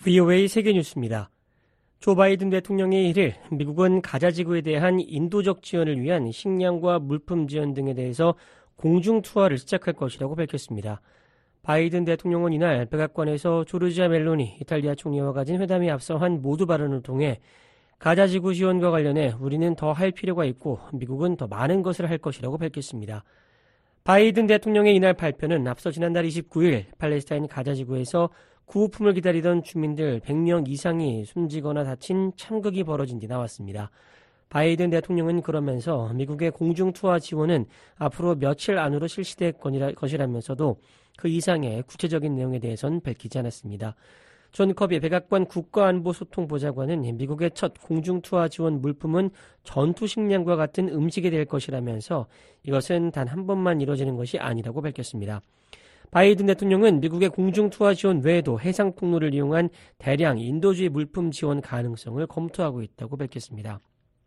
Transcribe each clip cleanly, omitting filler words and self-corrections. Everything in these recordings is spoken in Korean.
VOA 세계뉴스입니다. 조 바이든 대통령이 1일 미국은 가자지구에 대한 인도적 지원을 위한 식량과 물품 지원 등에 대해서 공중 투하를 시작할 것이라고 밝혔습니다. 바이든 대통령은 이날 백악관에서 조르지아 멜로니 이탈리아 총리와 가진 회담에 앞서 한 모두 발언을 통해 가자지구 지원과 관련해 우리는 더 할 필요가 있고 미국은 더 많은 것을 할 것이라고 밝혔습니다. 바이든 대통령의 이날 발표는 앞서 지난달 29일 팔레스타인 가자지구에서 구호품을 기다리던 주민들 100명 이상이 숨지거나 다친 참극이 벌어진 뒤 나왔습니다. 바이든 대통령은 그러면서 미국의 공중 투하 지원은 앞으로 며칠 안으로 실시될 것이라면서도 그 이상의 구체적인 내용에 대해서는 밝히지 않았습니다. 존 커비 백악관 국가안보소통보좌관은 미국의 첫 공중 투하 지원 물품은 전투 식량과 같은 음식이 될 것이라면서 이것은 단 한 번만 이루어지는 것이 아니라고 밝혔습니다. 바이든 대통령은 미국의 공중 투하 지원 외에도 해상 통로를 이용한 대량 인도주의 물품 지원 가능성을 검토하고 있다고 밝혔습니다.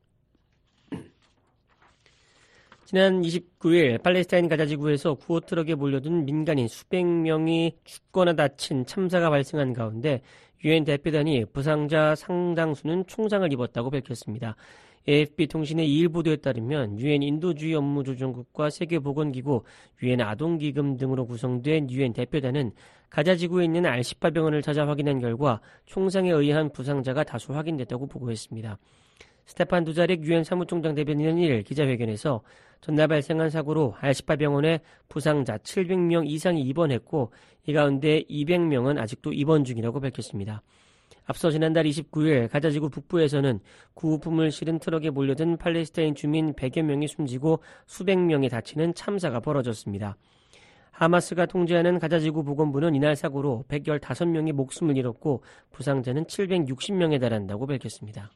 지난 29일 팔레스타인 가자지구에서 구호트럭에 몰려든 민간인 수백 명이 죽거나 다친 참사가 발생한 가운데 유엔 대표단이 부상자 상당수는 총상을 입었다고 밝혔습니다. AFP 통신의 2일 보도에 따르면 유엔 인도주의 업무조정국과 세계보건기구, 유엔 아동기금 등으로 구성된 유엔 대표단은 가자지구에 있는 R18 병원을 찾아 확인한 결과 총상에 의한 부상자가 다수 확인됐다고 보고했습니다. 스테판 두자릭 유엔 사무총장 대변인은 1일 기자회견에서 전날 발생한 사고로 R18 병원에 부상자 700명 이상이 입원했고 이 가운데 200명은 아직도 입원 중이라고 밝혔습니다. 앞서 지난달 29일 가자지구 북부에서는 구호품을 실은 트럭에 몰려든 팔레스타인 주민 100여 명이 숨지고 수백 명이 다치는 참사가 벌어졌습니다. 하마스가 통제하는 가자지구 보건부는 이날 사고로 115명이 목숨을 잃었고 부상자는 760명에 달한다고 밝혔습니다.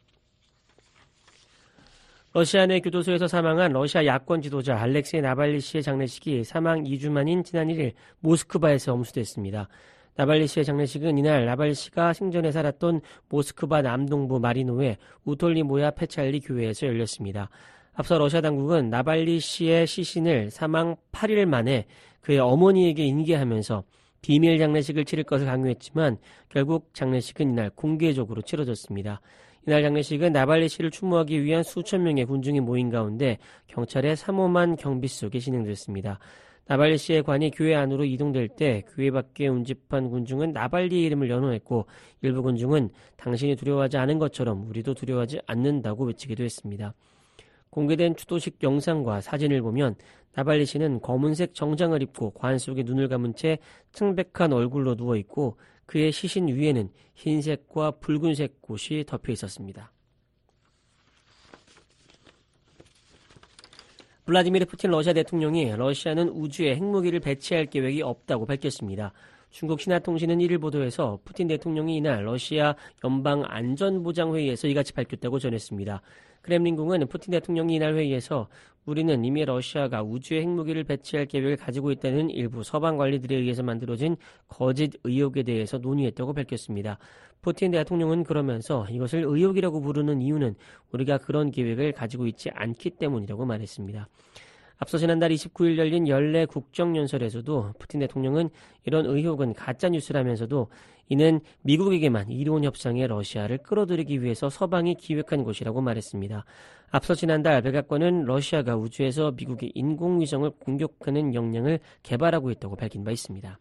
러시아 내 교도소에서 사망한 러시아 야권 지도자 알렉세이 나발리 씨의 장례식이 사망 2주 만인 지난 1일 모스크바에서 엄수됐습니다. 나발리 씨의 장례식은 이날 나발리 씨가 생전에 살았던 모스크바 남동부 마리노의 우톨리모야 페찰리 교회에서 열렸습니다. 앞서 러시아 당국은 나발리 씨의 시신을 사망 8일 만에 그의 어머니에게 인계하면서 비밀 장례식을 치를 것을 강요했지만 결국 장례식은 이날 공개적으로 치러졌습니다. 이날 장례식은 나발리 씨를 추모하기 위한 수천 명의 군중이 모인 가운데 경찰의 삼엄한 경비 속에 진행됐습니다. 나발리 씨의 관이 교회 안으로 이동될 때 교회 밖에 운집한 군중은 나발리의 이름을 연호했고 일부 군중은 당신이 두려워하지 않은 것처럼 우리도 두려워하지 않는다고 외치기도 했습니다. 공개된 추도식 영상과 사진을 보면 나발리 씨는 검은색 정장을 입고 관 속에 눈을 감은 채 창백한 얼굴로 누워있고 그의 시신 위에는 흰색과 붉은색 꽃이 덮여 있었습니다. 블라디미르 푸틴 러시아 대통령이 러시아는 우주에 핵무기를 배치할 계획이 없다고 밝혔습니다. 중국 신화통신은 1일 보도에서 푸틴 대통령이 이날 러시아 연방안전보장회의에서 이같이 밝혔다고 전했습니다. 크렘린궁은 푸틴 대통령이 이날 회의에서 우리는 이미 러시아가 우주에 핵무기를 배치할 계획을 가지고 있다는 일부 서방 관리들에 의해서 만들어진 거짓 의혹에 대해서 논의했다고 밝혔습니다. 푸틴 대통령은 그러면서 이것을 의혹이라고 부르는 이유는 우리가 그런 계획을 가지고 있지 않기 때문이라고 말했습니다. 앞서 지난달 29일 열린 연례 국정연설에서도 푸틴 대통령은 이런 의혹은 가짜뉴스라면서도 이는 미국에게만 이로운 협상에 러시아를 끌어들이기 위해서 서방이 기획한 것이라고 말했습니다. 앞서 지난달 백악관은 러시아가 우주에서 미국의 인공위성을 공격하는 역량을 개발하고 있다고 밝힌 바 있습니다.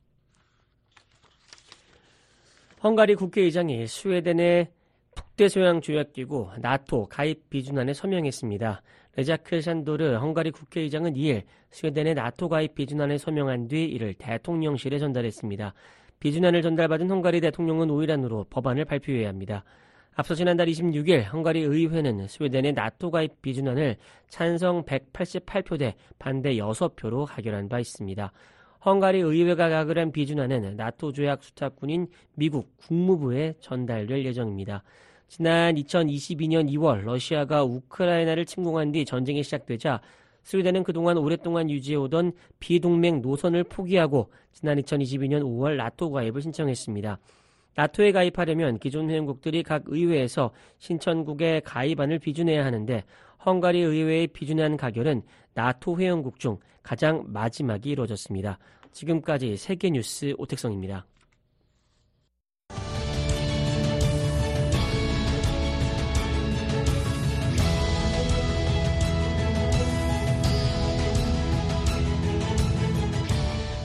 헝가리 국회의장이 스웨덴의 북대서양조약기구 나토 가입 비준안에 서명했습니다. 레자크 샨도르 헝가리 국회의장은 2일 스웨덴의 나토 가입 비준안에 서명한 뒤 이를 대통령실에 전달했습니다. 비준안을 전달받은 헝가리 대통령은 5일 안으로 법안을 발표해야 합니다. 앞서 지난달 26일 헝가리 의회는 스웨덴의 나토 가입 비준안을 찬성 188표 대 반대 6표로 가결한 바 있습니다. 헝가리 의회가 가결한 비준안은 나토 조약 수탁국인 미국 국무부에 전달될 예정입니다. 지난 2022년 2월 러시아가 우크라이나를 침공한 뒤 전쟁이 시작되자 스웨덴은 그동안 오랫동안 유지해오던 비동맹 노선을 포기하고 지난 2022년 5월 나토 가입을 신청했습니다. 나토에 가입하려면 기존 회원국들이 각 의회에서 신청국의 가입안을 비준해야 하는데 헝가리 의회의 비준안 가결은 나토 회원국 중 가장 마지막이 이루어졌습니다. 지금까지 세계뉴스 오택성입니다.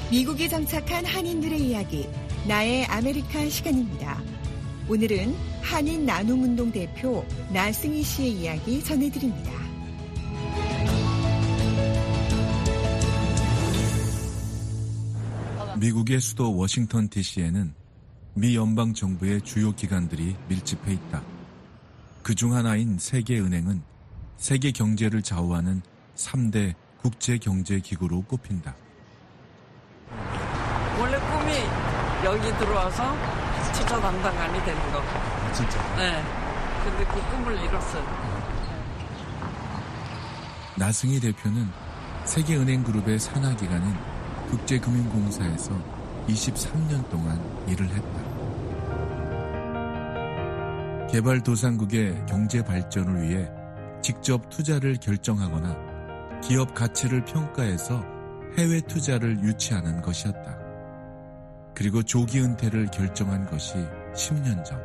미국에 정착한 한인들의 이야기, 나의 아메리카 시간입니다. 오늘은 한인 나눔운동 대표 나승희 씨의 이야기 전해드립니다. 미국의 수도 워싱턴 DC에는 미 연방정부의 주요 기관들이 밀집해 있다. 그중 하나인 세계은행은 세계 경제를 좌우하는 3대 국제경제기구로 꼽힌다. 원래 꿈이 여기 들어와서 투자 담당관이 되는 거. 진짜? 네. 근데 그 꿈을 이뤘어요. 나승희 대표는 세계은행 그룹의 산하기관인 국제금융공사에서 23년 동안 일을 했다. 개발도상국의 경제 발전을 위해 직접 투자를 결정하거나 기업 가치를 평가해서 해외 투자를 유치하는 것이었다. 그리고 조기 은퇴를 결정한 것이 10년 전.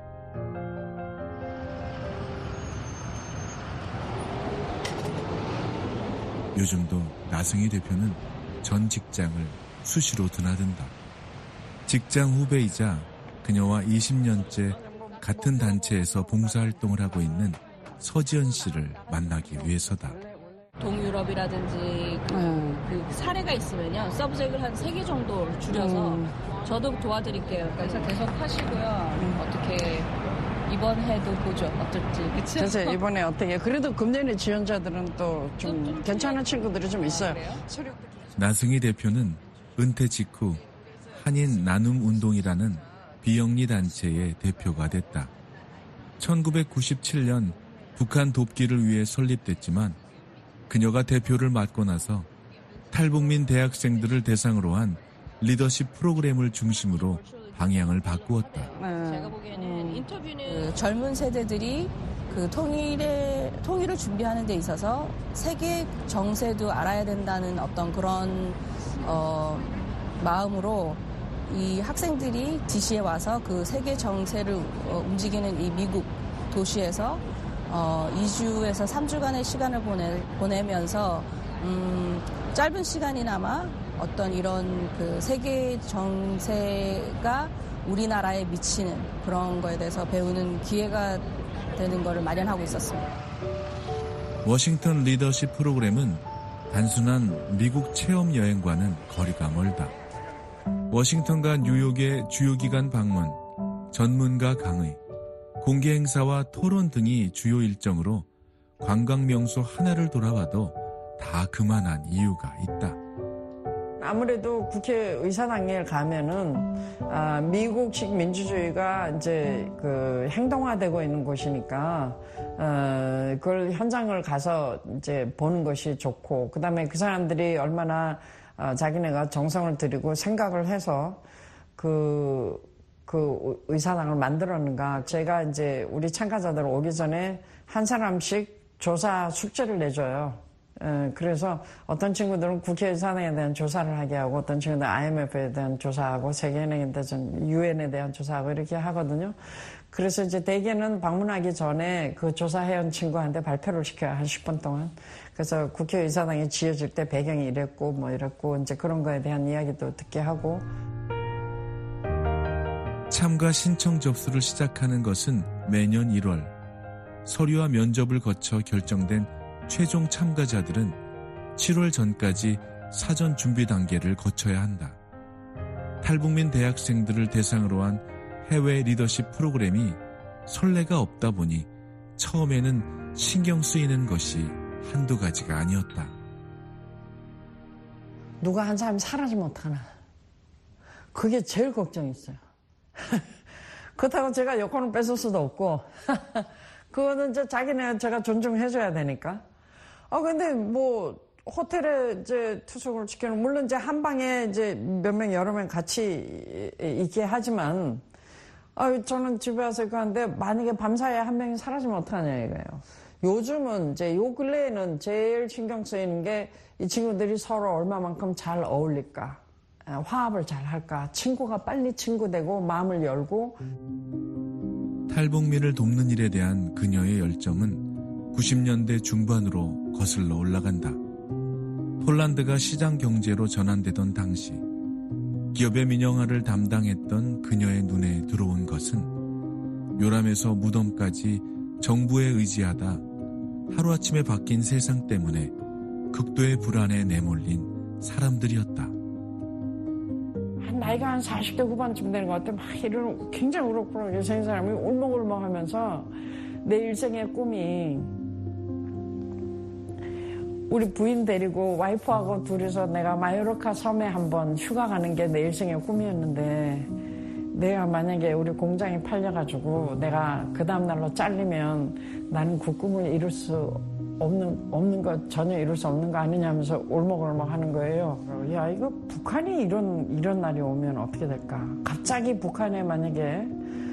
요즘도 나승희 대표는 전 직장을 수시로 드나든다. 직장 후배이자 그녀와 20년째 같은 단체에서 봉사활동을 하고 있는 서지연 씨를 만나기 위해서다. 동유럽이라든지 그 사례가 있으면요, 서브젝을 한 3개 정도 줄여서 저도 도와드릴게요. 그래서 계속 하시고요. 어떻게 이번 해도 보죠. 어떨지. 그쵸? 그래서 이번에 어떻게 그래도 금년에 지원자들은 또 좀 괜찮은 친구들이 좀 있어요. 나승희 대표는 은퇴 직후 한인 나눔운동이라는 비영리 단체의 대표가 됐다. 1997년 북한 돕기를 위해 설립됐지만 그녀가 대표를 맡고 나서 탈북민 대학생들을 대상으로 한 리더십 프로그램을 중심으로 방향을 바꾸었다. 제가 보기에는 인터뷰는 젊은 세대들이 그 통일을 준비하는 데 있어서 세계 정세도 알아야 된다는 어떤 그런 마음으로 이 학생들이 DC에 와서 그 세계 정세를 움직이는 이 미국 도시에서 2주에서 3주간의 시간을 보내면서 짧은 시간이나마 어떤 이런 그 세계 정세가 우리나라에 미치는 그런 거에 대해서 배우는 기회가 되는 것을 마련하고 있었습니다. 워싱턴 리더십 프로그램은 단순한 미국 체험 여행과는 거리가 멀다. 워싱턴과 뉴욕의 주요 기관 방문, 전문가 강의, 공개 행사와 토론 등이 주요 일정으로 관광 명소 하나를 돌아봐도 다 그만한 이유가 있다. 아무래도 국회의사당에 가면은 미국식 민주주의가 이제 그 행동화되고 있는 곳이니까 그걸 현장을 가서 이제 보는 것이 좋고, 그다음에 그 사람들이 얼마나 자기네가 정성을 들이고 생각을 해서 그 의사당을 만들었는가. 제가 이제 우리 참가자들 오기 전에 한 사람씩 조사 숙제를 내줘요. 그래서 어떤 친구들은 국회의사당에 대한 조사를 하게 하고, 어떤 친구들은 IMF에 대한 조사하고, 세계은행에 대한 UN에 대한 조사하고 이렇게 하거든요. 그래서 이제 대개는 방문하기 전에 그 조사해온 친구한테 발표를 시켜요. 한 10분 동안. 그래서 국회의사당이 지어질 때 배경이 이랬고 뭐 이랬고 이제 그런 거에 대한 이야기도 듣게 하고. 참가 신청 접수를 시작하는 것은 매년 1월. 서류와 면접을 거쳐 결정된 최종 참가자들은 7월 전까지 사전 준비 단계를 거쳐야 한다. 탈북민 대학생들을 대상으로 한 해외 리더십 프로그램이 선례가 없다 보니 처음에는 신경 쓰이는 것이 한두 가지가 아니었다. 누가 한 사람이 사라지면 어떡하나. 그게 제일 걱정이었어요. 그렇다고 제가 여권을 뺏을 수도 없고 그거는 이제 자기네 제가 존중해줘야 되니까. 근데 뭐 호텔에 이제 투숙을 시켜놓은, 물론 이제 한 방에 이제 몇 명 여러 명 같이 있게 하지만 저는 집에 와서 이거 하는데 만약에 밤사이에 한 명이 사라지면 어떡하냐 이거예요. 요즘은 이제 요 근래에는 제일 신경 쓰이는 게 이 친구들이 서로 얼마만큼 잘 어울릴까, 화합을 잘 할까, 친구가 빨리 친구 되고 마음을 열고. 탈북민을 돕는 일에 대한 그녀의 열정은 90년대 중반으로 거슬러 올라간다. 폴란드가 시장 경제로 전환되던 당시 기업의 민영화를 담당했던 그녀의 눈에 들어온 것은 요람에서 무덤까지 정부에 의지하다 하루아침에 바뀐 세상 때문에 극도의 불안에 내몰린 사람들이었다. 나이가 한 40대 후반쯤 되는 것 같아. 막 이런 굉장히 우럭부럭하게 생긴 사람이 울먹울먹 하면서 내 일생의 꿈이 우리 부인 데리고 와이프하고 둘이서 내가 마요르카 섬에 한번 휴가 가는 게 내 일생의 꿈이었는데 내가 만약에 우리 공장이 팔려가지고 내가 그 다음날로 잘리면 나는 그 꿈을 이룰 수 없는 거 전혀 이룰 수 없는 거 아니냐면서 울먹울먹 하는 거예요. 야, 이거 북한이 이런 날이 오면 어떻게 될까? 갑자기 북한에 만약에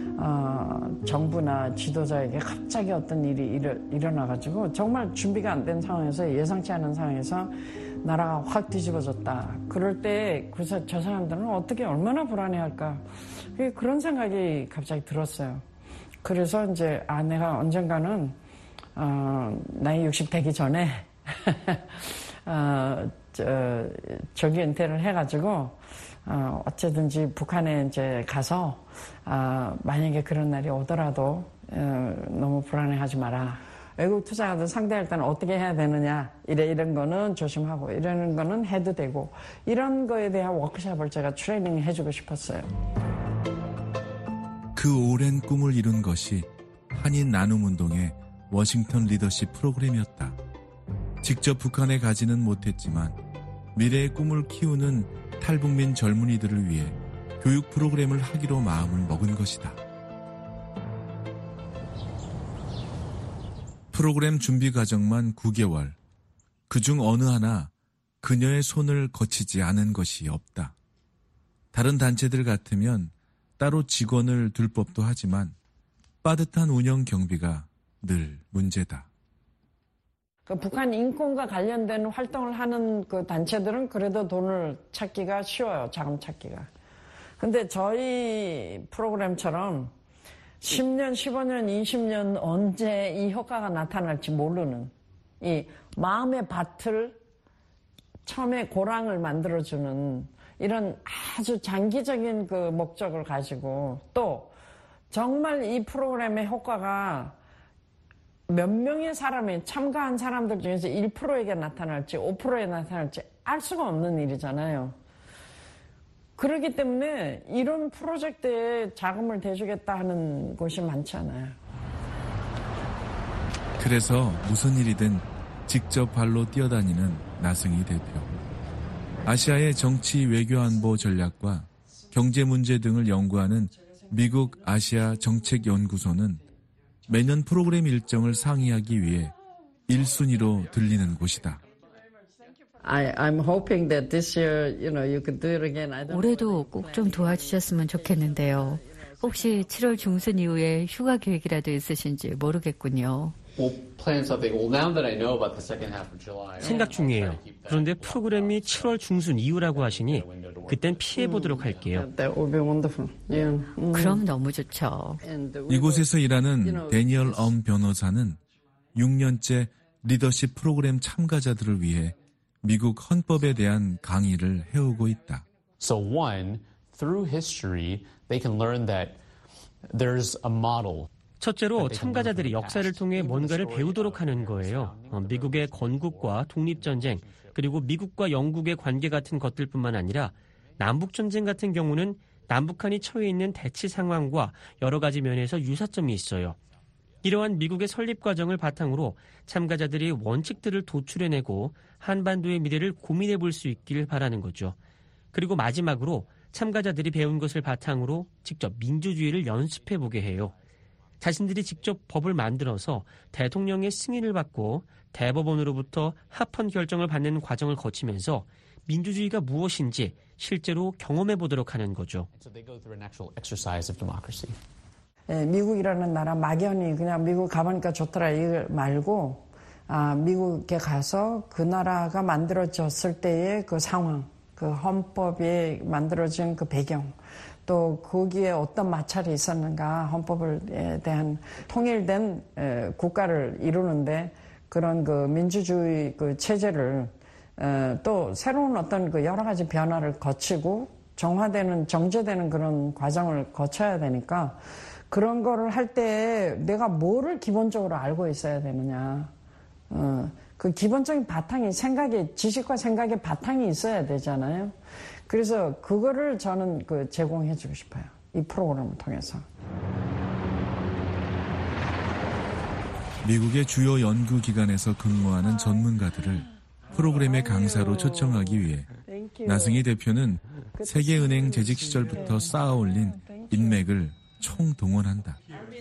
정부나 지도자에게 갑자기 어떤 일이 일어나가지고 정말 준비가 안 된 상황에서 예상치 않은 상황에서 나라가 확 뒤집어졌다. 그럴 때 그래서 저 사람들은 어떻게 얼마나 불안해할까? 그런 생각이 갑자기 들었어요. 그래서 이제 내가 언젠가는 나이 60 되기 전에 조기 은퇴를 해가지고 어쨌든지 북한에 이제 가서 만약에 그런 날이 오더라도 너무 불안해하지 마라. 외국 투자자들 상대할 때는 어떻게 해야 되느냐, 이런 거는 조심하고 이런 거는 해도 되고 이런 거에 대한 워크숍을 제가 트레이닝 해주고 싶었어요. 그 오랜 꿈을 이룬 것이 한인 나눔운동의 워싱턴 리더십 프로그램이었다. 직접 북한에 가지는 못했지만 미래의 꿈을 키우는 탈북민 젊은이들을 위해 교육 프로그램을 하기로 마음을 먹은 것이다. 프로그램 준비 과정만 9개월. 그중 어느 하나 그녀의 손을 거치지 않은 것이 없다. 다른 단체들 같으면 따로 직원을 둘 법도 하지만 빠듯한 운영 경비가 늘 문제다. 북한 인권과 관련된 활동을 하는 그 단체들은 그래도 돈을 찾기가 쉬워요. 자금 찾기가. 근데 저희 프로그램처럼 10년, 15년, 20년 언제 이 효과가 나타날지 모르는 이 마음의 밭을 처음에 고랑을 만들어주는 이런 아주 장기적인 그 목적을 가지고 또 정말 이 프로그램의 효과가 몇 명의 사람이 참가한 사람들 중에서 1%에게 나타날지 5%에 나타날지 알 수가 없는 일이잖아요. 그렇기 때문에 이런 프로젝트에 자금을 대주겠다 하는 곳이 많지 않아요. 그래서 무슨 일이든 직접 발로 뛰어다니는 나승희 대표. 아시아의 정치 외교안보 전략과 경제 문제 등을 연구하는 미국 아시아 정책연구소는 매년 프로그램 일정을 상의하기 위해 1순위로 들리는 곳이다. 올해도 꼭 좀 도와주셨으면 좋겠는데요. 혹시 7월 중순 이후에 휴가 계획이라도 있으신지 모르겠군요. 생각 중이에요. 그런데 프로그램이 7월 중순 이후라고 하시니 그땐 피해보도록 할게요. 그럼 너무 좋죠. 이곳에서 일하는 데니얼 변호사는 6년째 리더십 프로그램 참가자들을 위해 미국 헌법에 대한 강의를 해오고 있다. So one, through history, they can learn that there's a model. 첫째로 참가자들이 역사를 통해 뭔가를 배우도록 하는 거예요. 미국의 건국과 독립전쟁, 그리고 미국과 영국의 관계 같은 것들뿐만 아니라 남북전쟁 같은 경우는 남북한이 처해 있는 대치 상황과 여러 가지 면에서 유사점이 있어요. 이러한 미국의 설립 과정을 바탕으로 참가자들이 원칙들을 도출해내고 한반도의 미래를 고민해 볼 수 있길 바라는 거죠. 그리고 마지막으로 참가자들이 배운 것을 바탕으로 직접 민주주의를 연습해 보게 해요. 자신들이 직접 법을 만들어서 대통령의 승인을 받고 대법원으로부터 합헌 결정을 받는 과정을 거치면서 민주주의가 무엇인지 실제로 경험해 보도록 하는 거죠. 미국이라는 나라 막연히 그냥 미국 가보니까 좋더라 이걸 말고 미국에 가서 그 나라가 만들어졌을 때의 그 상황, 그 헌법이 만들어진 그 배경, 또 거기에 어떤 마찰이 있었는가, 헌법에 대한 통일된 국가를 이루는데 그런 그 민주주의 그 체제를 또 새로운 어떤 그 여러 가지 변화를 거치고 정제되는 그런 과정을 거쳐야 되니까 그런 거를 할 때 내가 뭐를 기본적으로 알고 있어야 되느냐. 그 기본적인 바탕이 지식과 생각의 바탕이 있어야 되잖아요. 그래서 그거를 저는 제공해 주고 싶어요. 이 프로그램을 통해서. 미국의 주요 연구기관에서 근무하는 전문가들을 프로그램의 강사로 초청하기 위해 나승희 대표는 세계은행 재직 시절부터 쌓아올린 인맥을 총동원한다.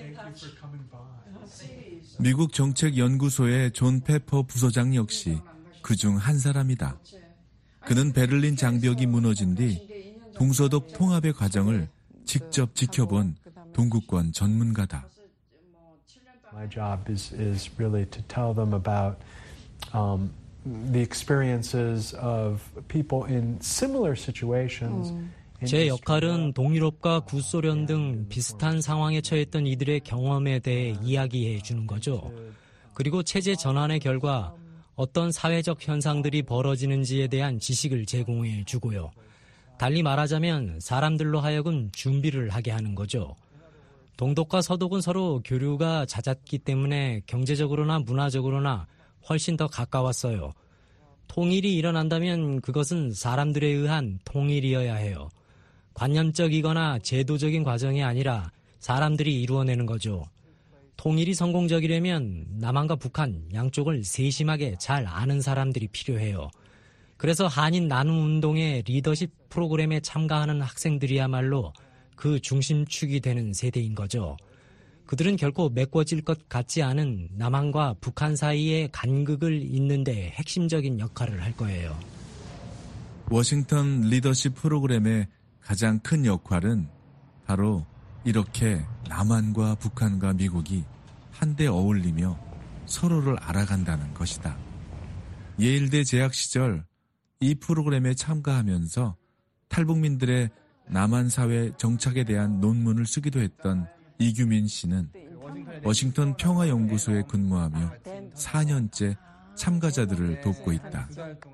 미국 정책연구소의 존 페퍼 부소장 역시 그중 한 사람이다. 그는 베를린 장벽이 무너진 뒤 동서독 통합의 과정을 직접 지켜본 동구권 전문가다. My job is really to tell them about the experiences of people in similar situations. 제 역할은 동유럽과 구소련 등 비슷한 상황에 처했던 이들의 경험에 대해 이야기해 주는 거죠. 그리고 체제 전환의 결과 어떤 사회적 현상들이 벌어지는지에 대한 지식을 제공해 주고요. 달리 말하자면 사람들로 하여금 준비를 하게 하는 거죠. 동독과 서독은 서로 교류가 잦았기 때문에 경제적으로나 문화적으로나 훨씬 더 가까웠어요. 통일이 일어난다면 그것은 사람들에 의한 통일이어야 해요. 관념적이거나 제도적인 과정이 아니라 사람들이 이루어내는 거죠. 통일이 성공적이려면 남한과 북한 양쪽을 세심하게 잘 아는 사람들이 필요해요. 그래서 한인 나눔운동의 리더십 프로그램에 참가하는 학생들이야말로 그 중심축이 되는 세대인 거죠. 그들은 결코 메꿔질 것 같지 않은 남한과 북한 사이의 간극을 잇는 데 핵심적인 역할을 할 거예요. 워싱턴 리더십 프로그램의 가장 큰 역할은 바로 이렇게 남한과 북한과 미국이 한데 어울리며 서로를 알아간다는 것이다. 예일대 재학 시절 이 프로그램에 참가하면서 탈북민들의 남한 사회 정착에 대한 논문을 쓰기도 했던 이규민 씨는 워싱턴 평화연구소에 근무하며 4년째 참가자들을 돕고 있다.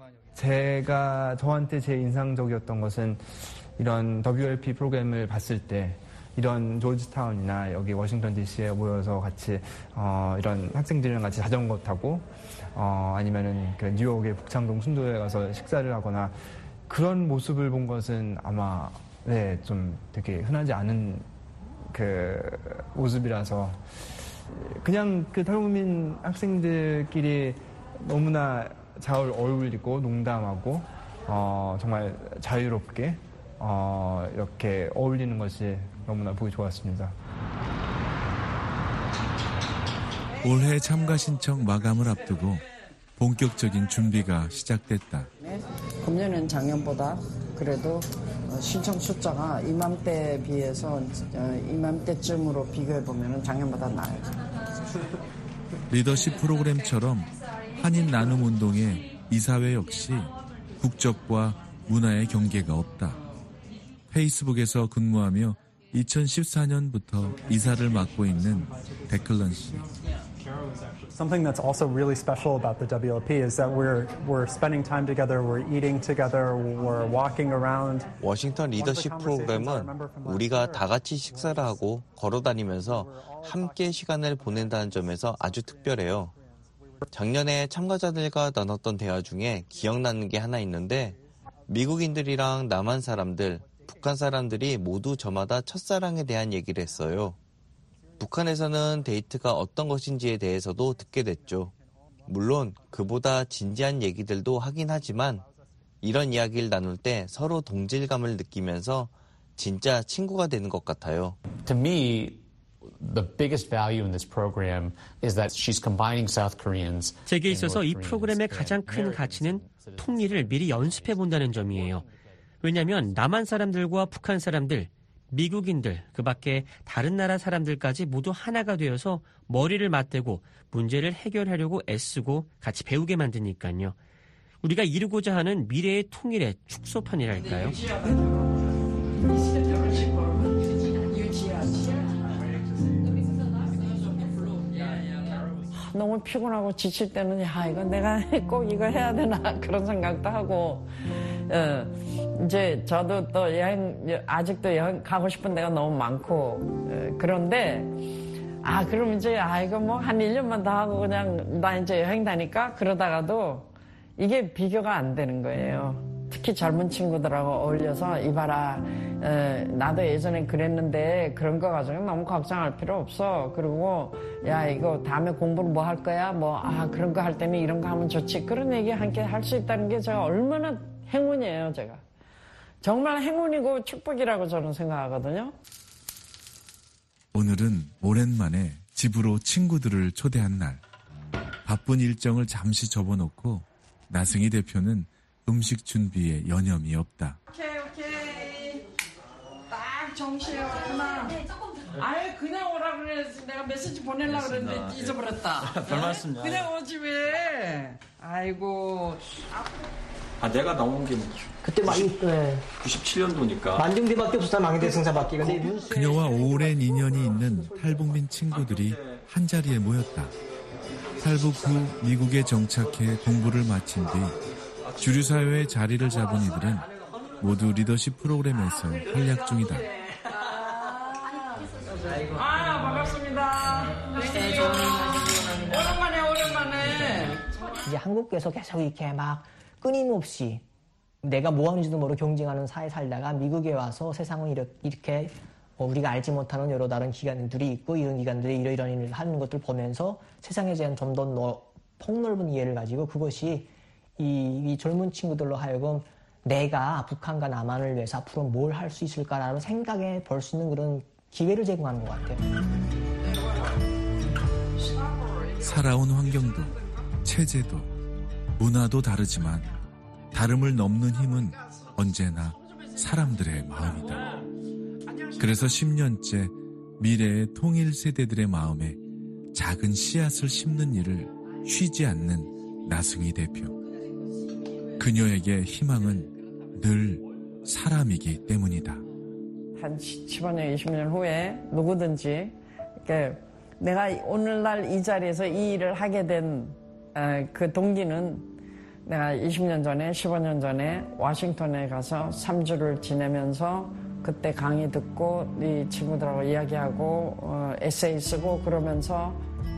저한테 제일 인상적이었던 것은 이런 WLP 프로그램을 봤을 때 이런 조지타운이나 여기 워싱턴 DC에 모여서 같이 이런 학생들이랑 같이 자전거 타고 아니면은 그 뉴욕의 북창동 순도에 가서 식사를 하거나 그런 모습을 본 것은 아마 좀 되게 흔하지 않은 그 모습이라서 그냥 그 탈북민 학생들끼리 너무나 잘 어울리고 농담하고 정말 자유롭게 이렇게 어울리는 것이 너무나 보기 좋았습니다. 올해 참가 신청 마감을 앞두고 본격적인 준비가 시작됐다. 금년엔 작년보다 그래도 신청 숫자가 이맘때에 비해서 이맘때쯤으로 비교해보면 작년보다 나아요. 리더십 프로그램처럼 한인 나눔 운동의 이사회 역시 국적과 문화의 경계가 없다. 페이스북에서 근무하며 2014년부터 이사를 맡고 있는 데클런 씨. Something that's also really special about the WLP is that we're spending time together, we're eating together, we're walking around. 워싱턴 리더십 프로그램은 우리가 다 같이 식사를 하고 걸어다니면서 함께 시간을 보낸다는 점에서 아주 특별해요. 작년에 참가자들과 나눴던 대화 중에 기억나는 게 하나 있는데 미국인들이랑 남한 사람들, 북한 사람들이 모두 저마다 첫사랑에 대한 얘기를 했어요. 북한에서는 데이트가 어떤 것인지에 대해서도 듣게 됐죠. 물론 그보다 진지한 얘기들도 하긴 하지만 이런 이야기를 나눌 때 서로 동질감을 느끼면서 진짜 친구가 되는 것 같아요. To me, the biggest value in this program is that she's combining South Koreans. 제게 있어서 이 프로그램의 가장 큰 가치는 통일을 미리 연습해 본다는 점이에요. 왜냐하면 남한 사람들과 북한 사람들, 미국인들, 그 밖에 다른 나라 사람들까지 모두 하나가 되어서 머리를 맞대고 문제를 해결하려고 애쓰고 같이 배우게 만드니까요. 우리가 이루고자 하는 미래의 통일의 축소판이랄까요. 너무 피곤하고 지칠 때는 이거 내가 꼭 이거 해야 되나 그런 생각도 하고 이제 저도 또 아직도 여행 가고 싶은 데가 너무 많고, 그런데, 그럼 이제, 이거 뭐 한 1년만 더 하고 그냥 나 이제 여행 다니까? 그러다가도 이게 비교가 안 되는 거예요. 특히 젊은 친구들하고 어울려서, 이봐라, 나도 예전에 그랬는데 그런 거 가지고 너무 걱정할 필요 없어. 그리고, 야, 이거 다음에 공부를 뭐 할 거야? 그런 거 할 때는 이런 거 하면 좋지. 그런 얘기 함께 할 수 있다는 게 제가 얼마나 행운이에요, 제가. 정말 행운이고 축복이라고 저는 생각하거든요. 오늘은 오랜만에 집으로 친구들을 초대한 날. 바쁜 일정을 잠시 접어놓고 나승희 대표는 음식 준비에 여념이 없다. 오케이. 딱 정시에 왔구나. 그냥 오라 그래서 내가 메시지 보내려고 그랬는데 잊어버렸다. 별 말씀이야. 그냥 오지 왜. 아이고. 내가 나온 게 그때 막 97년도니까 만등대밖에 없었다. 망대승사밖에. 그녀와 오랜 인연이 있는 탈북민 친구들이 한자리에 모였다. 탈북 후 미국에 정착해 공부를 마친 뒤 주류 사회에 자리를 잡은 이들은 모두 리더십 프로그램에서 활약 중이다. 반갑습니다. 오랜만에. 이제 한국에서 계속 이렇게 막 끊임없이 내가 뭐 하는지도 모르고 경쟁하는 사회 살다가 미국에 와서 세상은 이렇게 우리가 알지 못하는 여러 다른 기관들이 있고 이런 기관들이 이러이러한 일을 하는 것들 보면서 세상에 대한 좀 더 폭넓은 이해를 가지고 그것이 이 젊은 친구들로 하여금 내가 북한과 남한을 위해서 앞으로 뭘 할 수 있을까라는 생각해 볼 수 있는 그런 기회를 제공하는 것 같아요. 살아온 환경도 체제도 문화도 다르지만 다름을 넘는 힘은 언제나 사람들의 마음이다. 그래서 10년째 미래의 통일 세대들의 마음에 작은 씨앗을 심는 일을 쉬지 않는 나승희 대표. 그녀에게 희망은 늘 사람이기 때문이다. 한 15년, 20년 후에 누구든지 내가 오늘날 이 자리에서 이 일을 하게 된 그 동기는 내가 20년 전에, 15년 전에 워싱턴에 가서 3주를 지내면서 그때 강의 듣고 이 친구들하고 이야기하고 에세이 쓰고 그러면서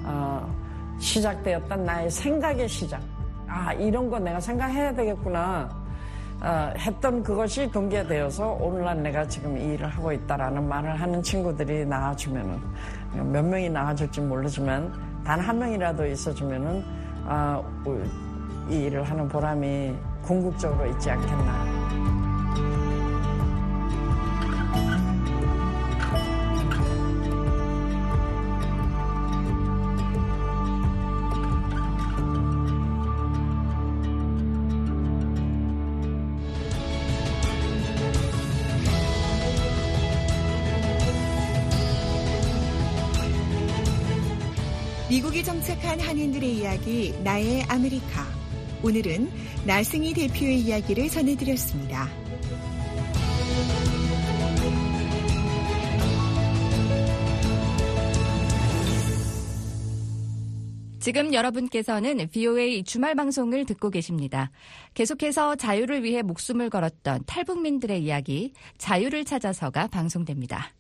시작되었던 나의 생각의 시작. 이런 거 내가 생각해야 되겠구나 했던 그것이 동기가 되어서 오늘날 내가 지금 이 일을 하고 있다라는 말을 하는 친구들이 나와주면은 몇 명이 나와줄지 모르지만 단 한 명이라도 있어주면은 이 일을 하는 보람이 궁극적으로 있지 않겠나. 미국에 정착한 한인들의 이야기 나의 아메리카. 오늘은 나승희 대표의 이야기를 전해드렸습니다. 지금 여러분께서는 VOA 주말 방송을 듣고 계십니다. 계속해서 자유를 위해 목숨을 걸었던 탈북민들의 이야기, 자유를 찾아서가 방송됩니다.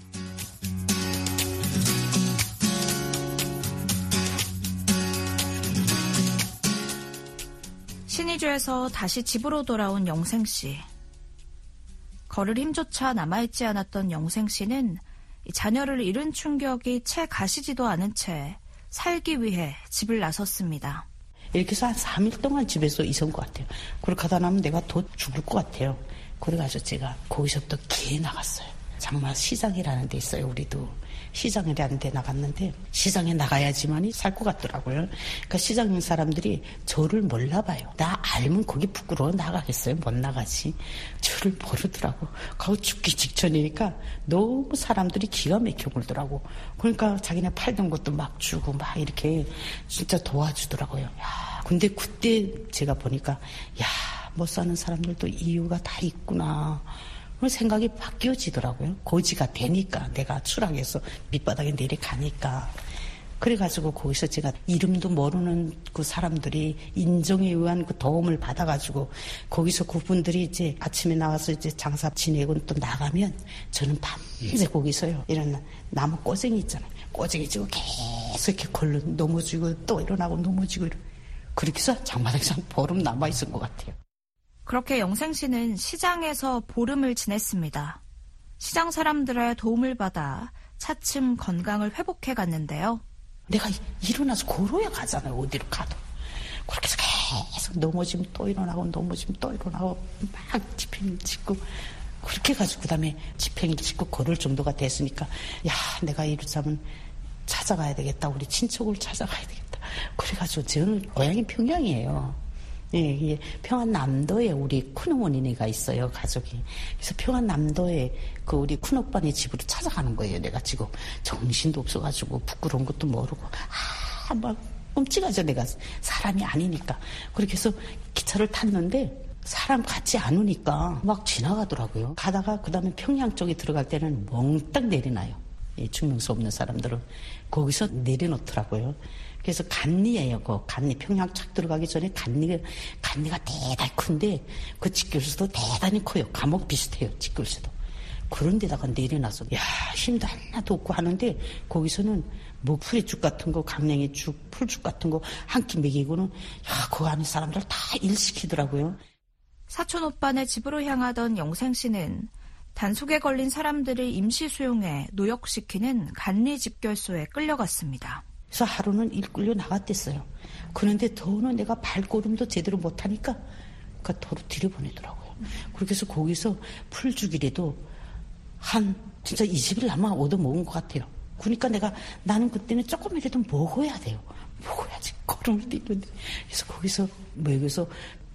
신의주에서 다시 집으로 돌아온 영생씨. 걸을 힘조차 남아있지 않았던 영생씨는 자녀를 잃은 충격이 채 가시지도 않은 채 살기 위해 집을 나섰습니다. 이렇게 해서 한 3일 동안 집에서 있은 것 같아요. 그걸 가다 나면 내가 더 죽을 것 같아요. 그래가지고 제가 거기서부터 길 나갔어요. 장마 시장이라는 데 있어요. 우리도 시장이라는 데 나갔는데 시장에 나가야지만이 살 것 같더라고요. 그러니까 시장 사람들이 저를 몰라봐요. 나 알면 거기 부끄러워 나가겠어요. 못 나가지. 저를 모르더라고. 가고 죽기 직전이니까 너무 사람들이 기가 막혀 굴더라고. 그러니까 자기네 팔던 것도 막 주고 막 이렇게 진짜 도와주더라고요. 야, 근데 그때 제가 보니까 야, 못 사는 사람들도 이유가 다 있구나. 생각이 바뀌어지더라고요. 고지가 되니까 내가 추락해서 밑바닥에 내려가니까. 그래가지고 거기서 제가 이름도 모르는 그 사람들이 인정에 의한 그 도움을 받아가지고 거기서 그분들이 이제 아침에 나와서 이제 장사 지내고 또 나가면 저는 밤새 거기서요. 이런 나무 꼬쟁이 있잖아요. 꼬쟁이 지고 계속 이렇게 걸러 넘어지고 또 일어나고 넘어지고 그렇게 해서 장마당에서 보름 남아있을 것 같아요. 그렇게 영생 씨는 시장에서 보름을 지냈습니다. 시장 사람들의 도움을 받아 차츰 건강을 회복해 갔는데요. 내가 일어나서 걸어야 가잖아요. 어디로 가도. 그렇게 해서 계속 넘어지면 또 일어나고 넘어지면 또 일어나고 막 지팽이를 짚고 그렇게 해가지고 그 다음에 지팽이를 짚고 걸을 정도가 됐으니까 야 내가 이러자면 찾아가야 되겠다. 우리 친척을 찾아가야 되겠다. 그래가지고 저는 고향이 평양이에요. 예, 이게 평안남도에 우리 큰어머니네가 있어요, 가족이. 그래서 평안남도에 그 우리 큰오빠네 집으로 찾아가는 거예요, 내가 지금. 정신도 없어가지고, 부끄러운 것도 모르고. 막 끔찍하죠, 내가. 사람이 아니니까. 그렇게 해서 기차를 탔는데, 사람 같지 않으니까 막 지나가더라고요. 가다가 그 다음에 평양 쪽에 들어갈 때는 멍딱 내리나요. 예, 증명서 없는 사람들은. 거기서 내려놓더라고요. 그래서 간리예요. 그 간리 평양 착 들어가기 전에 간리가 대단히 큰데 그 직결소도 대단히 커요. 감옥 비슷해요. 직결소도. 그런 데다가 내려놔서 야 힘도 하나도 없고 하는데 거기서는 뭐 풀이죽 같은 거 강냉이 죽 풀죽 같은 거 한 끼 먹이고는 야 그 안에 사람들 다 일시키더라고요. 사촌 오빠네 집으로 향하던 영생 씨는 단속에 걸린 사람들을 임시 수용해 노역시키는 간리 집결소에 끌려갔습니다. 그래서 하루는 일 끌려 나갔댔어요. 그런데 더는 내가 발걸음도 제대로 못하니까 그 도로 들여보내더라고요. 그렇게 해서 거기서 풀죽이라도 한 진짜 20일 아마 얻어먹은 것 같아요. 그러니까 나는 그때는 조금이라도 먹어야 돼요. 먹어야지 걸음을 뛰는데. 그래서 거기서 여기서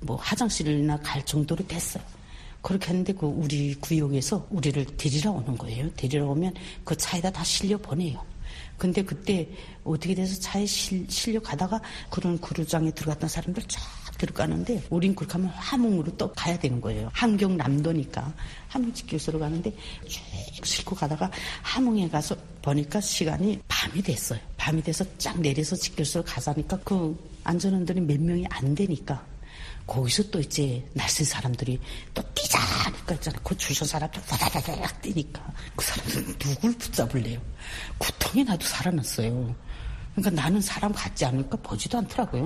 화장실이나 갈 정도로 됐어요. 그렇게 했는데 그 우리 구역에서 우리를 데리러 오는 거예요. 데리러 오면 그 차에다 다 실려 보내요. 근데 그때 어떻게 돼서 차에 실려 가다가 그런 구루장에 들어갔던 사람들 쫙 들어가는데 우린 그렇게 하면 함흥으로 또 가야 되는 거예요. 함경남도니까 함흥 직결소로 가는데 쭉 싣고 가다가 함흥에 가서 보니까 시간이 밤이 됐어요. 밤이 돼서 쫙 내려서 직결소로 가자니까 그 안전원들이 몇 명이 안 되니까 거기서 또 이제 날쌘 사람들이 또 뛰자니까 있잖아요. 그 줄선 사람들 다다다닥 뛰니까 그 사람들은 누굴 붙잡을래요. 구통이 나도 살아났어요. 그러니까 나는 사람 같지 않으니까 보지도 않더라고요.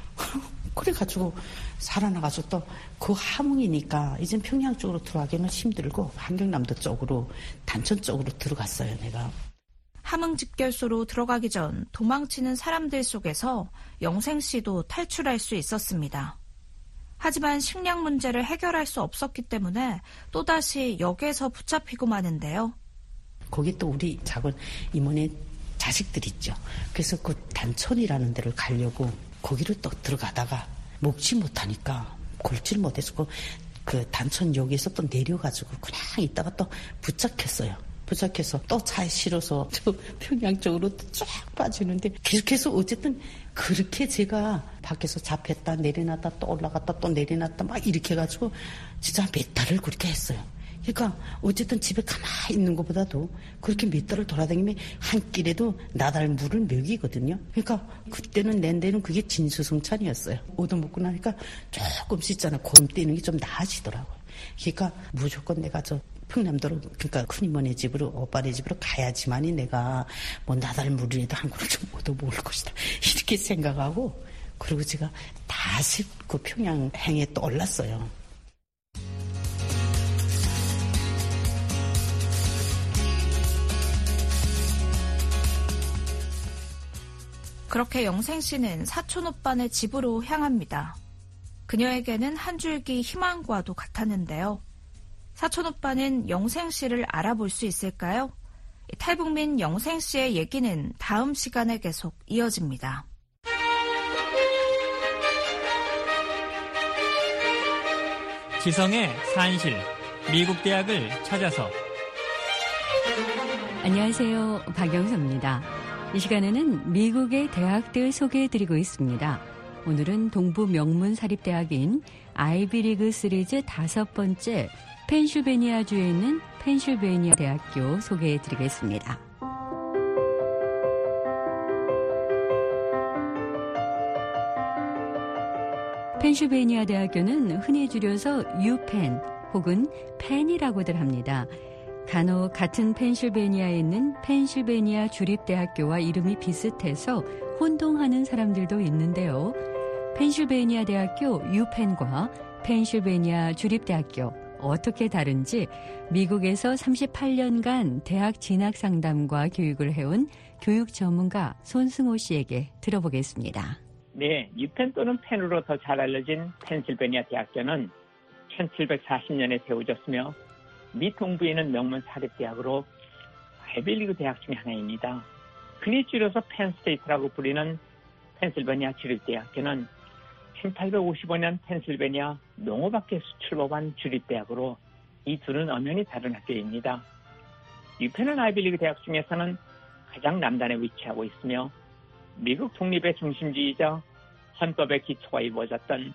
그래가지고 살아나가지고 또 그 함흥이니까 이젠 평양 쪽으로 들어가기는 힘들고 함경남도 쪽으로 단천 쪽으로 들어갔어요. 내가. 함흥 집결소로 들어가기 전 도망치는 사람들 속에서 영생 씨도 탈출할 수 있었습니다. 하지만 식량 문제를 해결할 수 없었기 때문에 또다시 역에서 붙잡히고 마는데요. 거기 또 우리 작은 이모네 자식들 있죠. 그래서 그 단천이라는 데를 가려고 거기를 또 들어가다가 먹지 못하니까 걸지를 못해서 그 단천역에서 또 내려가지고 그냥 있다가 또 붙잡혔어요. 붙잡혀서 또 차에 실어서 저 평양 쪽으로 또 쫙 빠지는데 계속해서 어쨌든 그렇게 제가 밖에서 잡혔다 내려놨다 또 올라갔다 또 내려놨다 막 이렇게 해가지고 진짜 몇 달을 그렇게 했어요. 그러니까 어쨌든 집에 가만히 있는 것보다도 그렇게 몇 달을 돌아다니면 한 끼라도 나달 물을 먹이거든요. 그러니까 그때는 낸 데는 그게 진수성찬이었어요. 얻어먹고 나니까 조금씩 있잖아요. 고름 떼는 게 좀 나아지더라고요. 그러니까 무조건 내가 저 평남도로 그러니까 큰이모네 집으로 오빠네 집으로 가야지만이 내가 뭐 나달 물이라도 한 그릇 좀 얻어 먹을 것이다 이렇게 생각하고 그리고 제가 다시 그 평양행에 또 올랐어요. 그렇게 영생 씨는 사촌 오빠네 집으로 향합니다. 그녀에게는 한 줄기 희망과도 같았는데요. 사촌 오빠는 영생 씨를 알아볼 수 있을까요? 탈북민 영생 씨의 얘기는 다음 시간에 계속 이어집니다. 지성의 산실, 미국 대학을 찾아서. 안녕하세요. 박영서입니다. 이 시간에는 미국의 대학들 소개해드리고 있습니다. 오늘은 동부 명문 사립대학인 아이비리그 시리즈 5번째 펜실베니아주에 있는 펜실베니아 대학교 소개해드리겠습니다. 펜실베이니아 대학교는 흔히 줄여서 유펜 혹은 펜이라고들 합니다. 간혹 같은 펜실베이니아에 있는 펜실베이니아 주립대학교와 이름이 비슷해서 혼동하는 사람들도 있는데요. 펜실베이니아 대학교 유펜과 펜실베이니아 주립대학교 어떻게 다른지 미국에서 38년간 대학 진학 상담과 교육을 해온 교육 전문가 손승호 씨에게 들어보겠습니다. 네, 유펜 또는 펜으로 더 잘 알려진 펜실베니아 대학교는 1740년에 세워졌으며 미 동부에 있는 명문 사립대학으로 아이비리그 대학 중에 하나입니다. 흔히 줄여서 펜스테이트라고 부르는 펜실베니아 주립대학교는 1855년 펜실베니아 농업학회 수출법안 주립대학으로 이 둘은 엄연히 다른 학교입니다. 유펜은 아이비리그 대학 중에서는 가장 남단에 위치하고 있으며 미국 독립의 중심주의자 헌법의 기초가 이루어졌던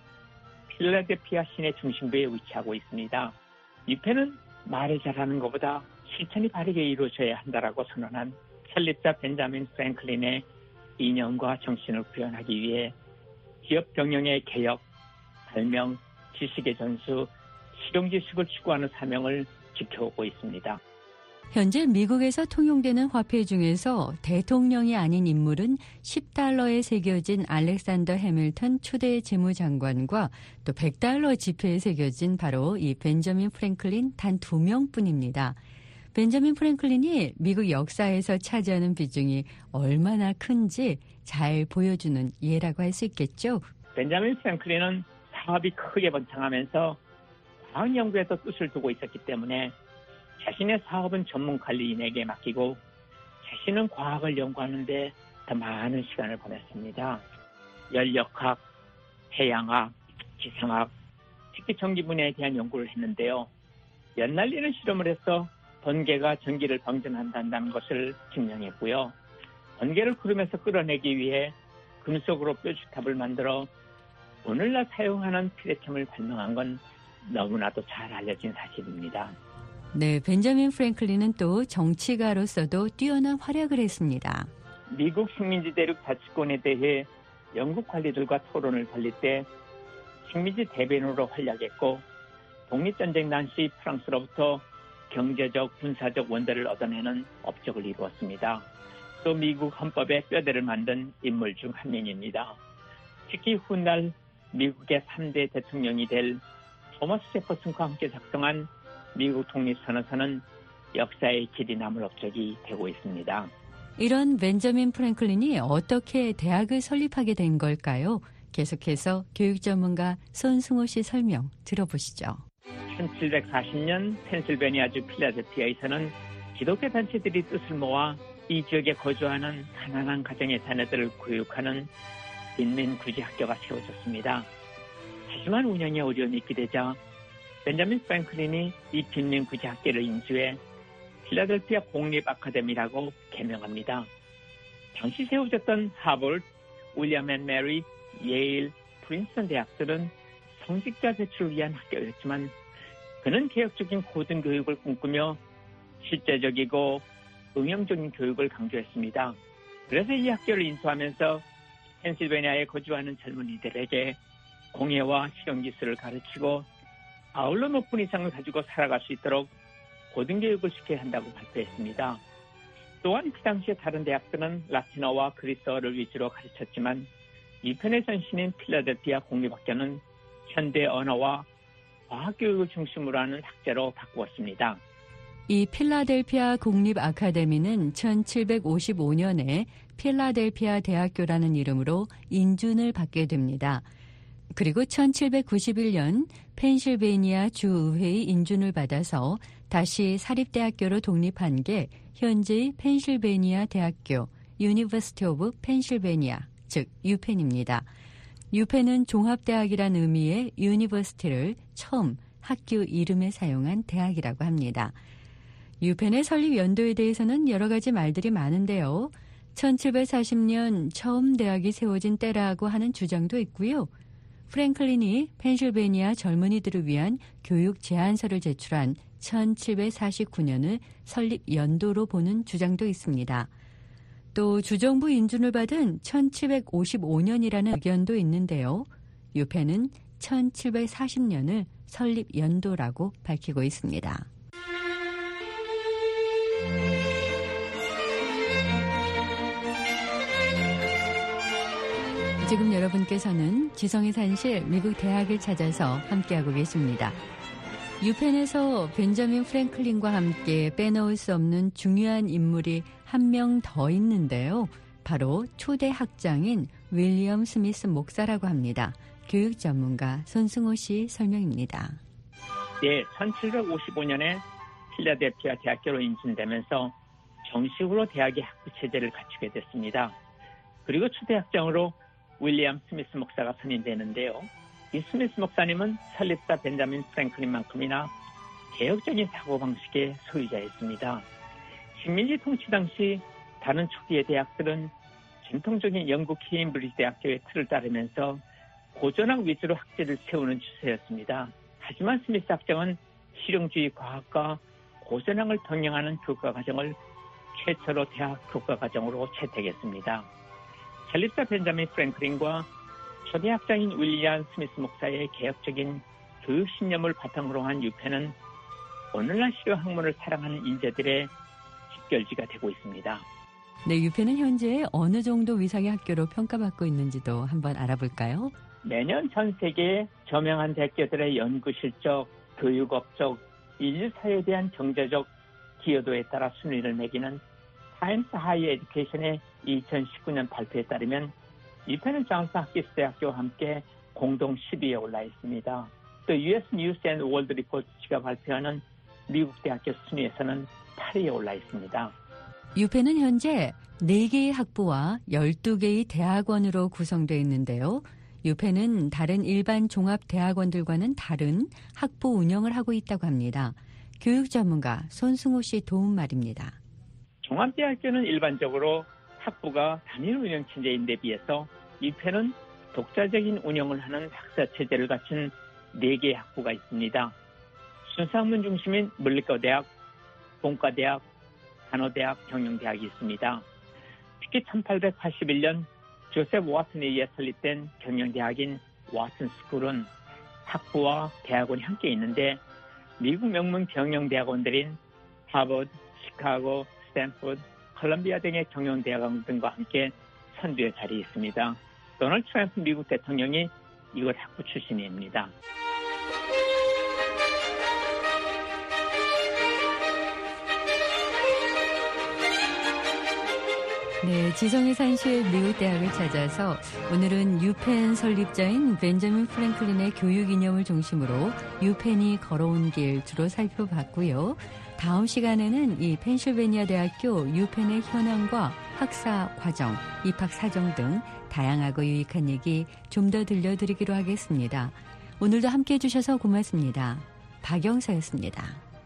필라델피아 시내 중심부에 위치하고 있습니다. 유펜은 말을 잘하는 것보다 실천이 바르게 이루어져야 한다라고 선언한 설립자 벤자민 프랭클린의 이념과 정신을 구현하기 위해 기업 경영의 개혁, 발명, 지식의 전수, 실용지식을 추구하는 사명을 지켜오고 있습니다. 현재 미국에서 통용되는 화폐 중에서 대통령이 아닌 인물은 $10에 새겨진 알렉산더 해밀턴 초대 재무장관과 또 $100 지폐에 새겨진 바로 이 벤저민 프랭클린 단 2명뿐입니다. 벤저민 프랭클린이 미국 역사에서 차지하는 비중이 얼마나 큰지 잘 보여주는 예라고 할 수 있겠죠. 벤자민 프랭클린은 사업이 크게 번창하면서 과학 연구에도 뜻을 두고 있었기 때문에 자신의 사업은 전문 관리인에게 맡기고 자신은 과학을 연구하는 데 더 많은 시간을 보냈습니다. 연력학, 해양학, 기상학, 특히 전기 분야에 대한 연구를 했는데요. 연날리는 실험을 해서 번개가 전기를 방전한다는 것을 증명했고요. 번개를 구름에서 끌어내기 위해 금속으로 뾰족탑을 만들어 오늘날 사용하는 피레첨을 발명한 건 너무나도 잘 알려진 사실입니다. 네, 벤자민 프랭클린은 또 정치가로서도 뛰어난 활약을 했습니다. 미국 식민지 대륙 자치권에 대해 영국 관리들과 토론을 벌일 때 식민지 대변으로 활약했고 독립전쟁 당시 프랑스로부터 경제적, 군사적 원대를 얻어내는 업적을 이루었습니다. 또 미국 헌법에 뼈대를 만든 인물 중 한 명입니다. 특히 훗날 미국의 3대 대통령이 될 토머스 제퍼슨과 함께 작성한 미국 독립선언서는 역사의 길이 남을 업적이 되고 있습니다. 이런 벤저민 프랭클린이 어떻게 대학을 설립하게 된 걸까요? 계속해서 교육 전문가 손승호 씨 설명 들어보시죠. 1740년 펜실베니아주 필라델피아에서는 기독교 단체들이 뜻을 모아 이 지역에 거주하는 가난한 가정의 자녀들을 교육하는 빈민 구지 학교가 세워졌습니다. 하지만 운영에 어려움이 있게 되자 벤자민 프랭클린이 이 빈민 구지 학교를 인수해 필라델피아 공립 아카데미라고 개명합니다. 당시 세워졌던 하버드, 윌리엄 앤 메리, 예일, 프린스턴 대학들은 성직자 배출을 위한 학교였지만 그는 개혁적인 고등교육을 꿈꾸며 실제적이고 응용적인 교육을 강조했습니다. 그래서 이 학교를 인수하면서 펜실베니아에 거주하는 젊은이들에게 공예와 실용기술을 가르치고 아울러 높은 이상을 가지고 살아갈 수 있도록 고등교육을 시켜야 한다고 발표했습니다. 또한 그 당시에 다른 대학들은 라틴어와 그리스어를 위주로 가르쳤지만 유펜의 전신인 필라델피아 공립학교는 현대 언어와 과학교육을 중심으로 하는 학제로 바꾸었습니다. 이 필라델피아 공립 아카데미는 1755년에 필라델피아 대학교라는 이름으로 인준을 받게 됩니다. 그리고 1791년 펜실베이니아 주의회의 인준을 받아서 다시 사립대학교로 독립한 게 현재의 펜실베이니아 대학교, 유니버시티 오브 펜실베이니아, 즉 유펜입니다. 유펜은 종합대학이란 의미의 유니버시티를 처음 학교 이름에 사용한 대학이라고 합니다. 유펜의 설립 연도에 대해서는 여러 가지 말들이 많은데요. 1740년 처음 대학이 세워진 때라고 하는 주장도 있고요. 프랭클린이 펜실베이니아 젊은이들을 위한 교육 제안서를 제출한 1749년을 설립 연도로 보는 주장도 있습니다. 또 주정부 인준을 받은 1755년이라는 의견도 있는데요. 유펜은 1740년을 설립 연도라고 밝히고 있습니다. 지금 여러분께서는 지성의 산실 미국 대학을 찾아서 함께하고 계십니다. 유펜에서 벤저민 프랭클린과 함께 빼놓을 수 없는 중요한 인물이 한 명 더 있는데요. 바로 초대 학장인 윌리엄 스미스 목사라고 합니다. 교육 전문가 손승호 씨 설명입니다. 네, 1755년에 필라델피아 대학교로 인준되면서 정식으로 대학의 학부 체제를 갖추게 됐습니다. 그리고 초대 학장으로 윌리엄 스미스 목사가 선임되는데요. 이 스미스 목사님은 설립자 벤자민 프랭클린만큼이나 개혁적인 사고방식의 소유자였습니다. 식민지 통치 당시 다른 초기의 대학들은 전통적인 영국 케임브리지 대학교의 틀을 따르면서 고전학 위주로 학제를 세우는 추세였습니다. 하지만 스미스 학장은 실용주의 과학과 고전학을 병행하는 교과과정을 최초로 대학 교과과정으로 채택했습니다. 설립자 벤자민 프랭클린과 초대 학장인 윌리엄 스미스 목사의 개혁적인 교육 신념을 바탕으로 한 유펜은 오늘날 실용 학문을 사랑하는 인재들의 집결지가 되고 있습니다. 네, 유펜은 현재 어느 정도 위상의 학교로 평가받고 있는지도 한번 알아볼까요? 매년 전 세계의 저명한 대학교들의 연구 실적, 교육업적, 인류사회에 대한 경제적 기여도에 따라 순위를 매기는 타임스 하이어 에듀케이션의 2019년 발표에 따르면 유펜은 장사 학기스 대학교와 함께 공동 10위에 올라 있습니다. 또 US News and World Report가 발표하는 미국 대학교 순위에서는 8위에 올라 있습니다. 유펜은 현재 4개의 학부와 12개의 대학원으로 구성되어 있는데요. 유펜은 다른 일반 종합대학원들과는 다른 학부 운영을 하고 있다고 합니다. 교육 전문가 손승호 씨 도움 말입니다. 종합대학교는 일반적으로 학부가 단일 운영 체제인데 비해서 유펜은 독자적인 운영을 하는 학사 체제를 갖춘 4개의 학부가 있습니다. 순수학문 중심인 물리과대학, 공과대학, 간호대학, 경영대학이 있습니다. 특히 1881년 조셉 와튼에 의해 설립된 경영대학인 와튼 스쿨은 학부와 대학원이 함께 있는데 미국 명문 경영대학원들인 하버드, 시카고, 스탠포드, 컬럼비아 등의 경영대학원 등과 함께 선두에 자리에 있습니다. 도널드 트럼프 미국 대통령이 이곳 학부 출신입니다. 네, 지성의 산실 미국 대학을 찾아서 오늘은 유펜 설립자인 벤저민 프랭클린의 교육 이념을 중심으로 유펜이 걸어온 길 주로 살펴봤고요. 다음 시간에는 이 펜실베니아 대학교 유펜의 현황과 학사 과정, 입학 사정 등 다양하고 유익한 얘기 좀 더 들려드리기로 하겠습니다. 오늘도 함께해 주셔서 고맙습니다. 박영서였습니다.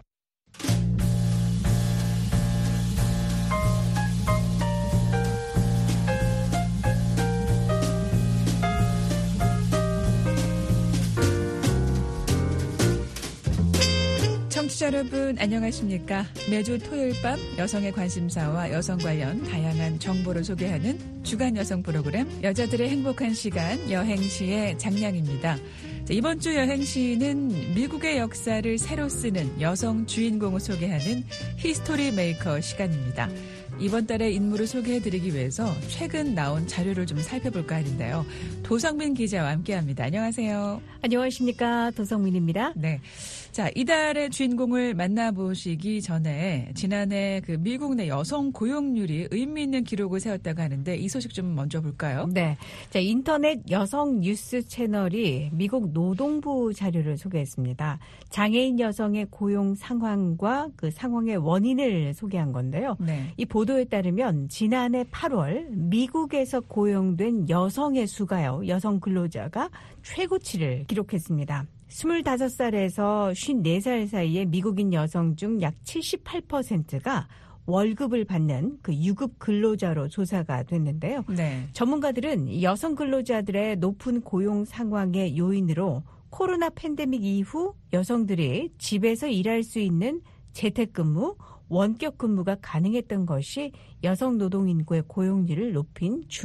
청취자 여러분 안녕하십니까? 매주 토요일 밤 여성의 관심사와 여성 관련 다양한 정보를 소개하는 주간 여성 프로그램 여자들의 행복한 시간 여행시의 장량입니다. 이번 주 여행시는 미국의 역사를 새로 쓰는 여성 주인공을 소개하는 히스토리 메이커 시간입니다. 이번 달에 인물을 소개해드리기 위해서 최근 나온 자료를 좀 살펴볼까 하는데요. 도성민 기자와 함께합니다. 안녕하세요. 안녕하십니까. 도성민입니다. 네. 자, 이달의 주인공을 만나보시기 전에 지난해 그 미국 내 여성 고용률이 의미 있는 기록을 세웠다고 하는데 이 소식 좀 먼저 볼까요? 네. 자, 인터넷 여성 뉴스 채널이 미국 노동부 자료를 소개했습니다. 장애인 여성의 고용 상황과 그 상황의 원인을 소개한 건데요. 네. 이 보도에 따르면 지난해 8월 미국에서 고용된 여성의 수가요. 여성 근로자가 최고치를 기록했습니다. 25살에서 54살 사이의 미국인 여성 중 약 78%가 월급을 받는 그 유급 근로자로 조사가 됐는데요. 네. 전문가들은 여성 근로자들의 높은 고용 상황의 요인으로 코로나 팬데믹 이후 여성들이 집에서 일할 수 있는 재택근무, 원격 근무가 가능했던 것이 여성 노동 인구의 고용률을 높인 주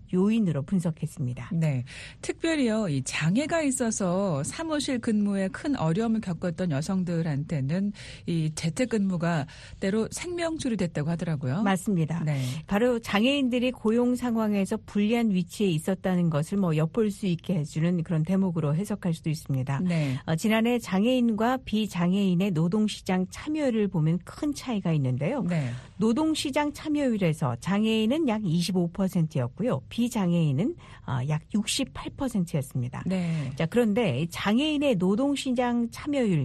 요인으로 분석했습니다. 네, 특별히요, 이 장애가 있어서 사무실 근무에 큰 어려움을 겪었던 여성들한테는 이 재택근무가 때로 생명줄이 됐다고 하더라고요. 맞습니다. 네. 바로 장애인들이 고용 상황에서 불리한 위치에 있었다는 것을 엿볼 수 있게 해주는 그런 대목으로 해석할 수도 있습니다. 네. 지난해 장애인과 비장애인의 노동시장 참여율을 보면 큰 차이가 있는데요. 네. 노동시장 참여율에서 장애인은 약 25%였고요. 비장애인은 약 68%였습니다. 네. 자, 그런데 장애인의 노동시장 참여율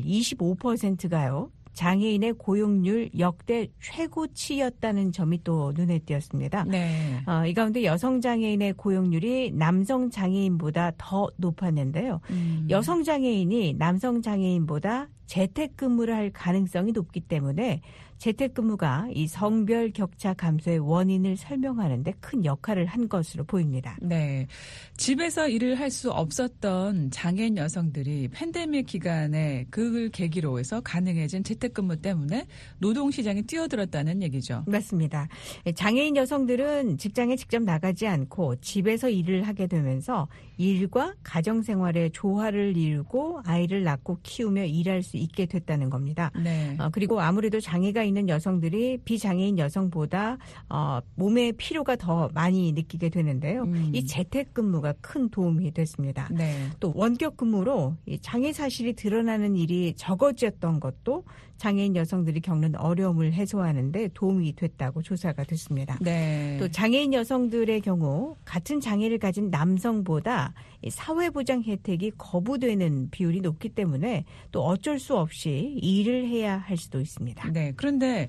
25%가요. 장애인의 고용률 역대 최고치였다는 점이 또 눈에 띄었습니다. 네. 이 가운데 여성 장애인의 고용률이 남성 장애인보다 더 높았는데요. 여성 장애인이 남성 장애인보다 재택근무를 할 가능성이 높기 때문에 재택근무가 이 성별 격차 감소의 원인을 설명하는 데 큰 역할을 한 것으로 보입니다. 네. 집에서 일을 할 수 없었던 장애인 여성들이 팬데믹 기간에 그걸 계기로 해서 가능해진 재택근무 때문에 노동시장에 뛰어들었다는 얘기죠. 맞습니다. 장애인 여성들은 직장에 직접 나가지 않고 집에서 일을 하게 되면서 일과 가정생활의 조화를 이루고 아이를 낳고 키우며 일할 수 있게 됐다는 겁니다. 네. 그리고 아무래도 장애가 있는 여성들이 비장애인 여성보다 몸의 피로가 더 많이 느끼게 되는데요. 이 재택근무가 큰 도움이 됐습니다. 네. 또 원격근무로 이 장애 사실이 드러나는 일이 적어졌던 것도 장애인 여성들이 겪는 어려움을 해소하는 데 도움이 됐다고 조사가 됐습니다. 네. 또 장애인 여성들의 경우 같은 장애를 가진 남성보다 사회보장 혜택이 거부되는 비율이 높기 때문에 또 어쩔 수 없이 일을 해야 할 수도 있습니다. 네. 그런데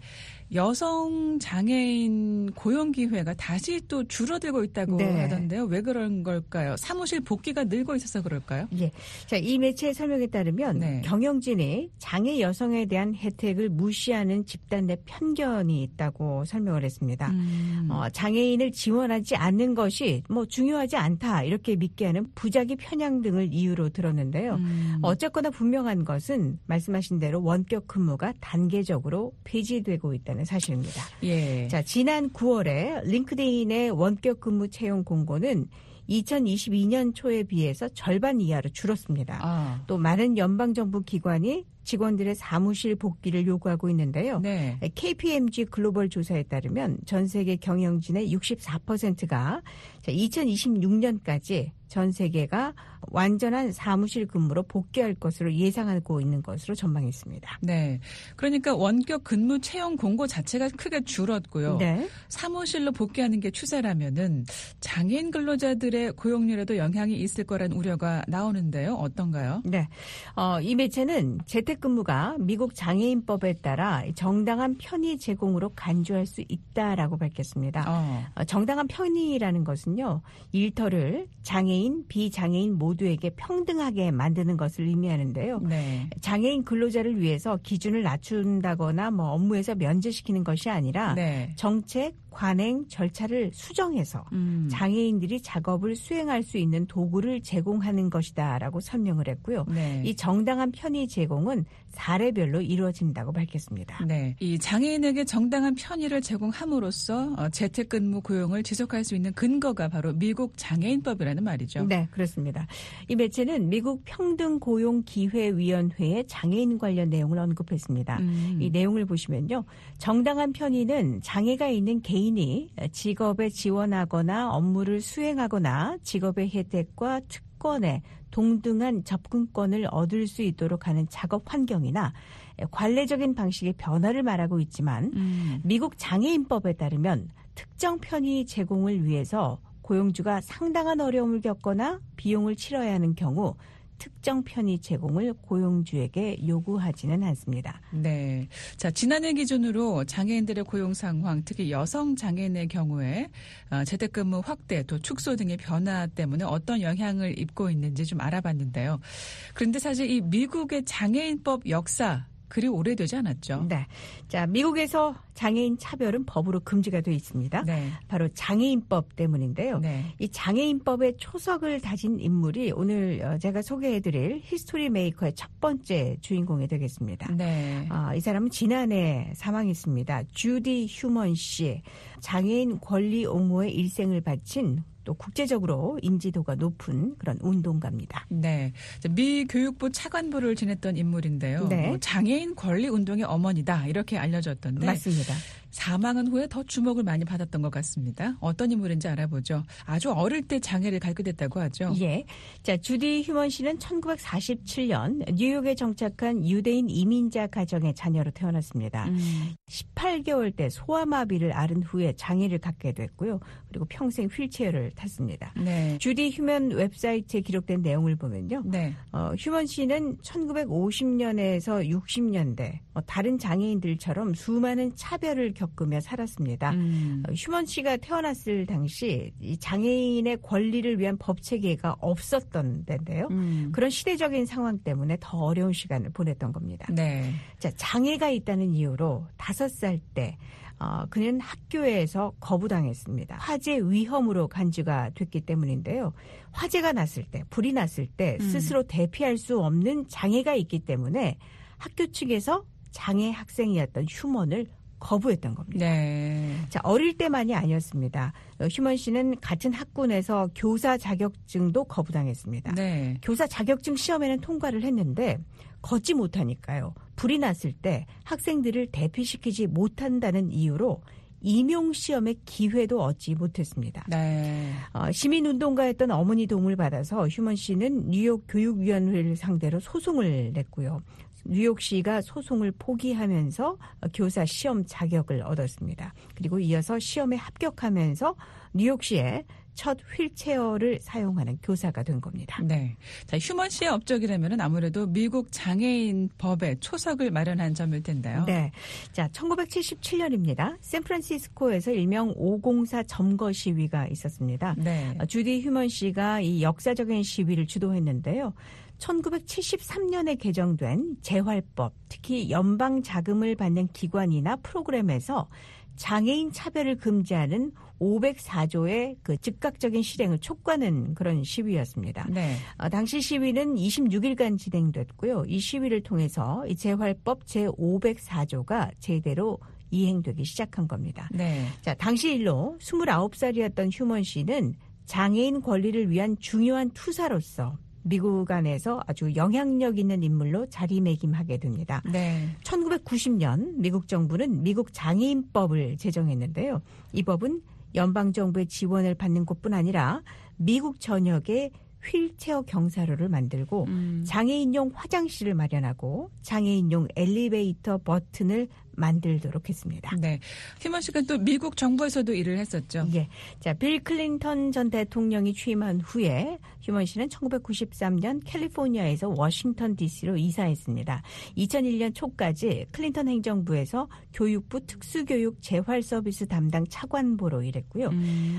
여성 장애인 고용 기회가 다시 또 줄어들고 있다고 네. 하던데요. 왜 그런 걸까요? 사무실 복귀가 늘고 있어서 그럴까요? 예. 자, 이 매체의 설명에 따르면 네. 경영진이 장애 여성에 대한 혜택을 무시하는 집단 내 편견이 있다고 설명을 했습니다. 장애인을 지원하지 않는 것이 중요하지 않다 이렇게 믿게 하는 부작위 편향 등을 이유로 들었는데요. 어쨌거나 분명한 것은 말씀하신 대로 원격 근무가 단계적으로 폐지되고 있다는 사실입니다. 예. 자, 지난 9월에 링크드인의 원격 근무 채용 공고는 2022년 초에 비해서 절반 이하로 줄었습니다. 또 많은 연방정부 기관이 직원들의 사무실 복귀를 요구하고 있는데요. 네. KPMG 글로벌 조사에 따르면 전 세계 경영진의 64%가 2026년까지 전 세계가 완전한 사무실 근무로 복귀할 것으로 예상하고 있는 것으로 전망했습니다. 네. 그러니까 원격 근무 채용 공고 자체가 크게 줄었고요. 네. 사무실로 복귀하는 게 추세라면은 장애인 근로자들의 고용률에도 영향이 있을 거란 우려가 나오는데요. 어떤가요? 네. 이 매체는 재택근무가 미국 장애인법에 따라 정당한 편의 제공으로 간주할 수 있다라고 밝혔습니다. 정당한 편의라는 것은요. 일터를 장애인, 비장애인 모두에게 평등하게 만드는 것을 의미하는데요. 네. 장애인 근로자를 위해서 기준을 낮춘다거나 업무에서 면제시키는 것이 아니라 네. 정책, 관행, 절차를 수정해서 장애인들이 작업을 수행할 수 있는 도구를 제공하는 것이다라고 설명을 했고요. 네. 이 정당한 편의 제공은 사례별로 이루어진다고 밝혔습니다. 네, 이 장애인에게 정당한 편의를 제공함으로써 재택근무 고용을 지속할 수 있는 근거가 바로 미국 장애인법이라는 말이죠. 네, 그렇습니다. 이 매체는 미국 평등고용기회위원회의 장애인 관련 내용을 언급했습니다. 이 내용을 보시면요. 정당한 편의는 장애가 있는 개인이 직업에 지원하거나 업무를 수행하거나 직업의 혜택과 특권에 동등한 접근권을 얻을 수 있도록 하는 작업 환경이나 관례적인 방식의 변화를 말하고 있지만 미국 장애인법에 따르면 특정 편의 제공을 위해서 고용주가 상당한 어려움을 겪거나 비용을 치러야 하는 경우 특정 편의 제공을 고용주에게 요구하지는 않습니다. 네. 자, 지난해 기준으로 장애인들의 고용 상황, 특히 여성 장애인의 경우에 재택근무 확대, 또 축소 등의 변화 때문에 어떤 영향을 입고 있는지 좀 알아봤는데요. 그런데 사실 이 미국의 장애인법 역사 그리 오래되지 않았죠. 네. 자, 미국에서 장애인 차별은 법으로 금지가 되어 있습니다. 네. 바로 장애인법 때문인데요. 네. 이 장애인법의 초석을 다진 인물이 오늘 제가 소개해드릴 히스토리 메이커의 첫 번째 주인공이 되겠습니다. 네. 이 사람은 지난해 사망했습니다. 주디 휴먼 씨. 장애인 권리 옹호에 일생을 바친 또 국제적으로 인지도가 높은 그런 운동가입니다. 네, 미 교육부 차관보를 지냈던 인물인데요. 네. 장애인 권리 운동의 어머니다 이렇게 알려졌던데 맞습니다. 사망은 후에 더 주목을 많이 받았던 것 같습니다. 어떤 인물인지 알아보죠. 아주 어릴 때 장애를 갖게 됐다고 하죠. 예. 자, 주디 휴먼 씨는 1947년 뉴욕에 정착한 유대인 이민자 가정의 자녀로 태어났습니다. 18개월 때 소아마비를 앓은 후에 장애를 갖게 됐고요. 그리고 평생 휠체어를 탔습니다. 네. 주디 휴먼 웹사이트에 기록된 내용을 보면요. 네. 휴먼 씨는 1950년에서 60년대 다른 장애인들처럼 수많은 차별을 겪으며 살았습니다. 휴먼 씨가 태어났을 당시 이 장애인의 권리를 위한 법 체계가 없었던 데인데요. 그런 시대적인 상황 때문에 더 어려운 시간을 보냈던 겁니다. 네. 자, 장애가 있다는 이유로 5살 때 그는 학교에서 거부당했습니다. 화재 위험으로 간주가 됐기 때문인데요. 화재가 났을 때, 불이 났을 때 스스로 대피할 수 없는 장애가 있기 때문에 학교 측에서 장애 학생이었던 휴먼을 거부했던 겁니다. 네. 자, 어릴 때만이 아니었습니다. 휴먼 씨는 같은 학군에서 교사 자격증도 거부당했습니다. 네. 교사 자격증 시험에는 통과를 했는데 걷지 못하니까요. 불이 났을 때 학생들을 대피시키지 못한다는 이유로 임용시험의 기회도 얻지 못했습니다. 네. 시민운동가였던 어머니 도움을 받아서 휴먼 씨는 뉴욕 교육위원회를 상대로 소송을 냈고요. 뉴욕시가 소송을 포기하면서 교사 시험 자격을 얻었습니다. 그리고 이어서 시험에 합격하면서 뉴욕시에 첫 휠체어를 사용하는 교사가 된 겁니다. 네. 자, 휴먼 씨의 업적이라면 아무래도 미국 장애인 법에 초석을 마련한 점일 텐데요. 네. 자, 1977년입니다. 샌프란시스코에서 일명 504 점거 시위가 있었습니다. 네. 주디 휴먼 씨가 이 역사적인 시위를 주도했는데요. 1973년에 개정된 재활법, 특히 연방 자금을 받는 기관이나 프로그램에서 장애인 차별을 금지하는 504조의 그 즉각적인 실행을 촉구하는 그런 시위였습니다. 네. 당시 시위는 26일간 진행됐고요. 이 시위를 통해서 이 재활법 제504조가 제대로 이행되기 시작한 겁니다. 네. 자, 당시 일로 29살이었던 휴먼 씨는 장애인 권리를 위한 중요한 투사로서 미국 안에서 아주 영향력 있는 인물로 자리매김하게 됩니다. 네. 1990년 미국 정부는 미국 장애인법을 제정했는데요. 이 법은 연방정부의 지원을 받는 곳뿐 아니라 미국 전역에 휠체어 경사로를 만들고 장애인용 화장실을 마련하고 장애인용 엘리베이터 버튼을 만들도록 했습니다. 네. 휴먼 씨가 또 미국 정부에서도 일을 했었죠. 예. 자, 빌 클린턴 전 대통령이 취임한 후에 휴먼 씨는 1993년 캘리포니아에서 워싱턴 DC로 이사했습니다. 2001년 초까지 클린턴 행정부에서 교육부 특수교육 재활 서비스 담당 차관보로 일했고요.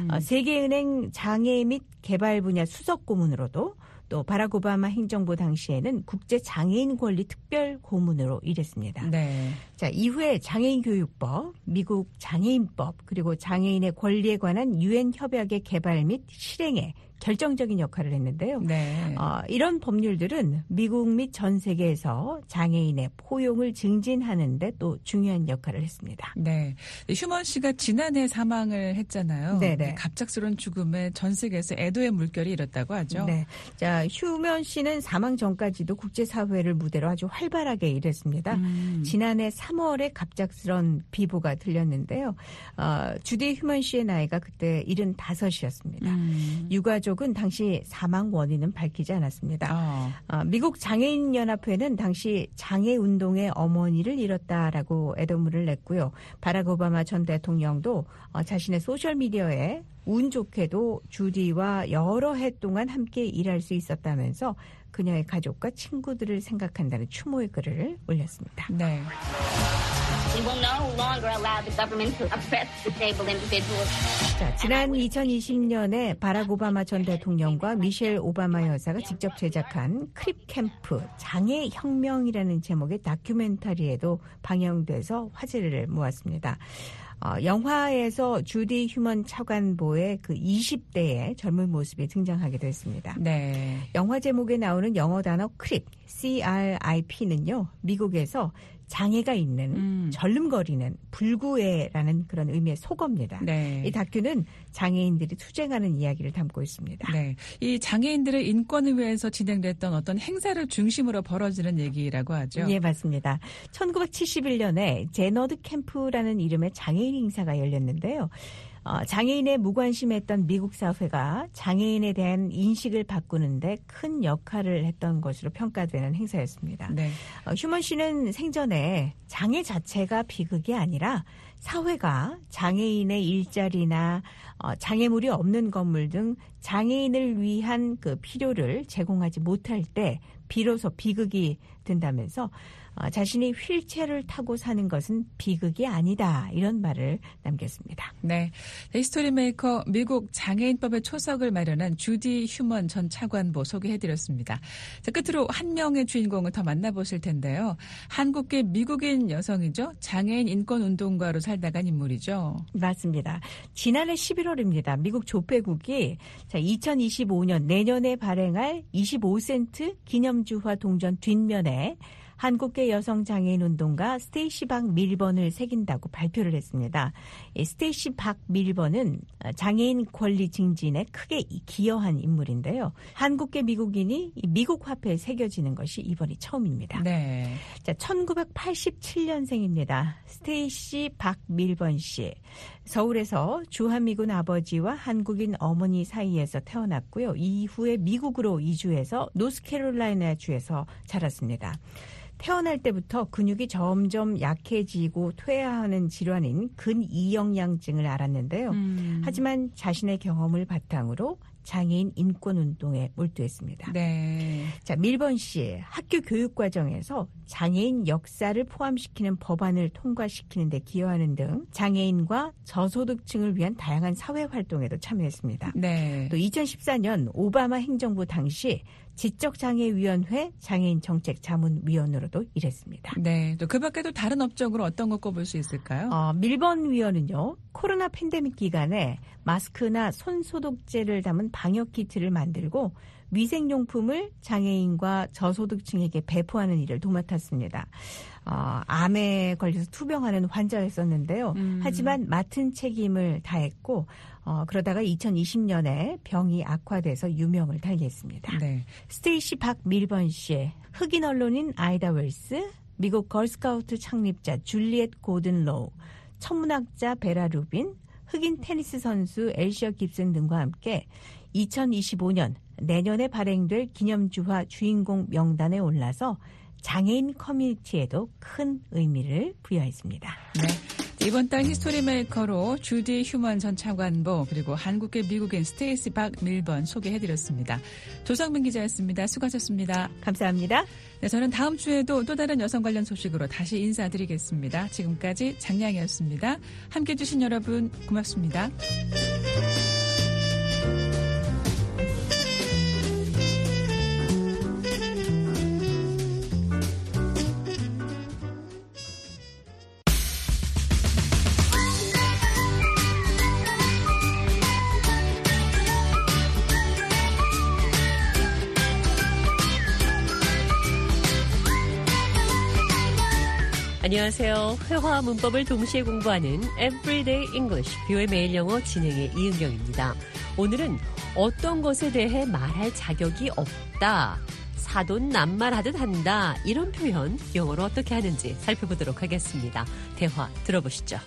세계은행 장애 및 개발 분야 수석 고문으로도 또 바락 오바마 행정부 당시에는 국제장애인 권리 특별 고문으로 일했습니다. 네. 자, 이후에 장애인 교육법, 미국 장애인법, 그리고 장애인의 권리에 관한 유엔 협약의 개발 및 실행에 결정적인 역할을 했는데요. 네. 이런 법률들은 미국 및 전 세계에서 장애인의 포용을 증진하는 데 또 중요한 역할을 했습니다. 네. 휴먼 씨가 지난해 사망을 했잖아요. 네네. 갑작스러운 죽음에 전 세계에서 애도의 물결이 일었다고 하죠. 네. 자, 휴먼 씨는 사망 전까지도 국제사회를 무대로 아주 활발하게 일했습니다. 지난해 3월에 갑작스러운 비보가 들렸는데요. 주디 휴먼 씨의 나이가 그때 75이었습니다. 유가족은 당시 사망 원인은 밝히지 않았습니다. 미국 장애인연합회는 당시 장애운동의 어머니를 잃었다라고 애도문을 냈고요. 바락 오바마 전 대통령도 자신의 소셜미디어에 운 좋게도 주디와 여러 해 동안 함께 일할 수 있었다면서 그녀의 가족과 친구들을 생각한다는 추모의 글을 올렸습니다. 네. We will no longer allow the government to oppress disabled individuals. 자, 지난 2020년에 바락 오바마 전 대통령과 미셸 오바마 여사가 직접 제작한 크립 캠프 장애 혁명이라는 제목의 다큐멘터리에도 방영돼서 화제를 모았습니다. 영화에서 주디 휴먼 차관보의 그 20대의 젊은 모습이 등장하기도 했습니다. 네. 영화 제목에 나오는 영어 단어 크립, CRIP는요. 미국에서 장애가 있는 절름거리는 불구애라는 그런 의미의 속어입니다. 네. 이 다큐는 장애인들이 투쟁하는 이야기를 담고 있습니다. 네, 이 장애인들의 인권을 위해서 진행됐던 어떤 행사를 중심으로 벌어지는 얘기라고 하죠. 예, 맞습니다. 1971년에 제너드 캠프라는 이름의 장애인 행사가 열렸는데요. 장애인에 무관심했던 미국 사회가 장애인에 대한 인식을 바꾸는데 큰 역할을 했던 것으로 평가되는 행사였습니다. 네. 휴먼 씨는 생전에 장애 자체가 비극이 아니라 사회가 장애인의 일자리나 장애물이 없는 건물 등 장애인을 위한 그 필요를 제공하지 못할 때 비로소 비극이 된다면서 자신이 휠체어를 타고 사는 것은 비극이 아니다. 이런 말을 남겼습니다. 네, 히스토리 메이커 미국 장애인법의 초석을 마련한 주디 휴먼 전 차관보 소개해드렸습니다. 자, 끝으로 한 명의 주인공을 더 만나보실 텐데요. 한국계 미국인 여성이죠. 장애인 인권운동가로 살다 간 인물이죠. 맞습니다. 지난해 11월입니다. 미국 조폐국이 2025년 내년에 발행할 25센트 기념주화 동전 뒷면에 한국계 여성 장애인 운동가 스테이시 박 밀번을 새긴다고 발표를 했습니다. 스테이시 박 밀번은 장애인 권리 증진에 크게 기여한 인물인데요. 한국계 미국인이 미국 화폐에 새겨지는 것이 이번이 처음입니다. 네. 자, 1987년생입니다. 스테이시 박 밀번 씨. 서울에서 주한미군 아버지와 한국인 어머니 사이에서 태어났고요. 이후에 미국으로 이주해서 노스캐롤라이나 주에서 자랐습니다. 태어날 때부터 근육이 점점 약해지고 퇴화하는 질환인 근이영양증을 알았는데요. 하지만 자신의 경험을 바탕으로 장애인 인권운동에 몰두했습니다. 네. 자, 밀번 씨 학교 교육 과정에서 장애인 역사를 포함시키는 법안을 통과시키는 데 기여하는 등 장애인과 저소득층을 위한 다양한 사회 활동에도 참여했습니다. 네. 또 2014년 오바마 행정부 당시 지적장애위원회 장애인 정책 자문위원으로도 일했습니다. 네. 또 그 밖에도 다른 업적으로 어떤 거 꼽을 수 있을까요? 밀번 위원은요. 코로나 팬데믹 기간에 마스크나 손소독제를 담은 방역 키트를 만들고 위생용품을 장애인과 저소득층에게 배포하는 일을 도맡았습니다. 암에 걸려서 투병하는 환자였었는데요. 하지만 맡은 책임을 다했고 그러다가 2020년에 병이 악화돼서 유명을 달리했습니다. 네. 스테이시 박 밀번 씨, 흑인 언론인 아이다 웰스, 미국 걸스카우트 창립자 줄리엣 고든 로우, 천문학자 베라 루빈, 흑인 테니스 선수 엘시어 깁슨 등과 함께 2025년 내년에 발행될 기념주화 주인공 명단에 올라서 장애인 커뮤니티에도 큰 의미를 부여했습니다. 네. 이번 달 히스토리 메이커로 주디 휴먼 전 차관보 그리고 한국계 미국인 스테이시 박 밀번 소개해드렸습니다. 조성민 기자였습니다. 수고하셨습니다. 감사합니다. 네, 저는 다음 주에도 또 다른 여성 관련 소식으로 다시 인사드리겠습니다. 지금까지 장량이었습니다. 함께해 주신 여러분 고맙습니다. 안녕하세요. 회화와 문법을 동시에 공부하는 Everyday English, 뷰의 매일 영어 진행의 이은경입니다. 오늘은 어떤 것에 대해 말할 자격이 없다, 사돈 낱말하듯 한다, 이런 표현 영어로 어떻게 하는지 살펴보도록 하겠습니다. 대화 들어보시죠.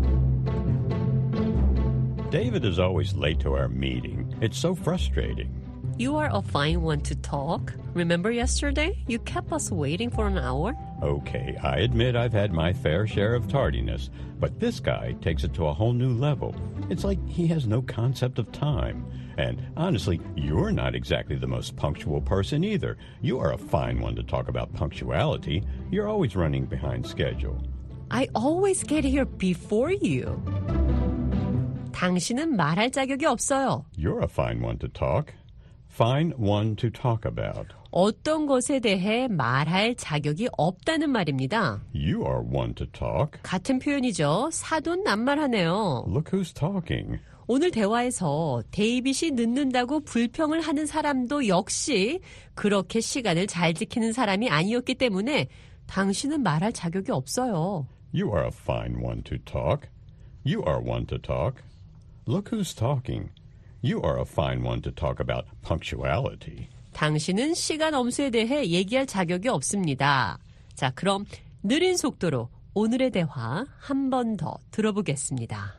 David is always late to our meeting. It's so frustrating. You are a fine one to talk. Remember yesterday? You kept us waiting for an hour? Okay, I admit I've had my fair share of tardiness, but this guy takes it to a whole new level. It's like he has no concept of time. And honestly, you're not exactly the most punctual person either. You are a fine one to talk about punctuality. You're always running behind schedule. I always get here before you. 당신은 말할 자격이 없어요. You're a fine one to talk. Find one to talk about. 어떤 것에 대해 말할 자격이 없다는 말입니다. You are one to talk. 같은 표현이죠. 사돈남말하네요. Look who's talking. 오늘 대화에서 데이빗이 늦는다고 불평을 하는 사람도 역시 그렇게 시간을 잘 지키는 사람이 아니었기 때문에 당신은 말할 자격이 없어요. You are a fine one to talk. You are one to talk. Look who's talking. You are a fine one to talk about punctuality. 당신은 시간 엄수에 대해 얘기할 자격이 없습니다. 자, 그럼 느린 속도로 오늘의 대화 한 번 더 들어보겠습니다.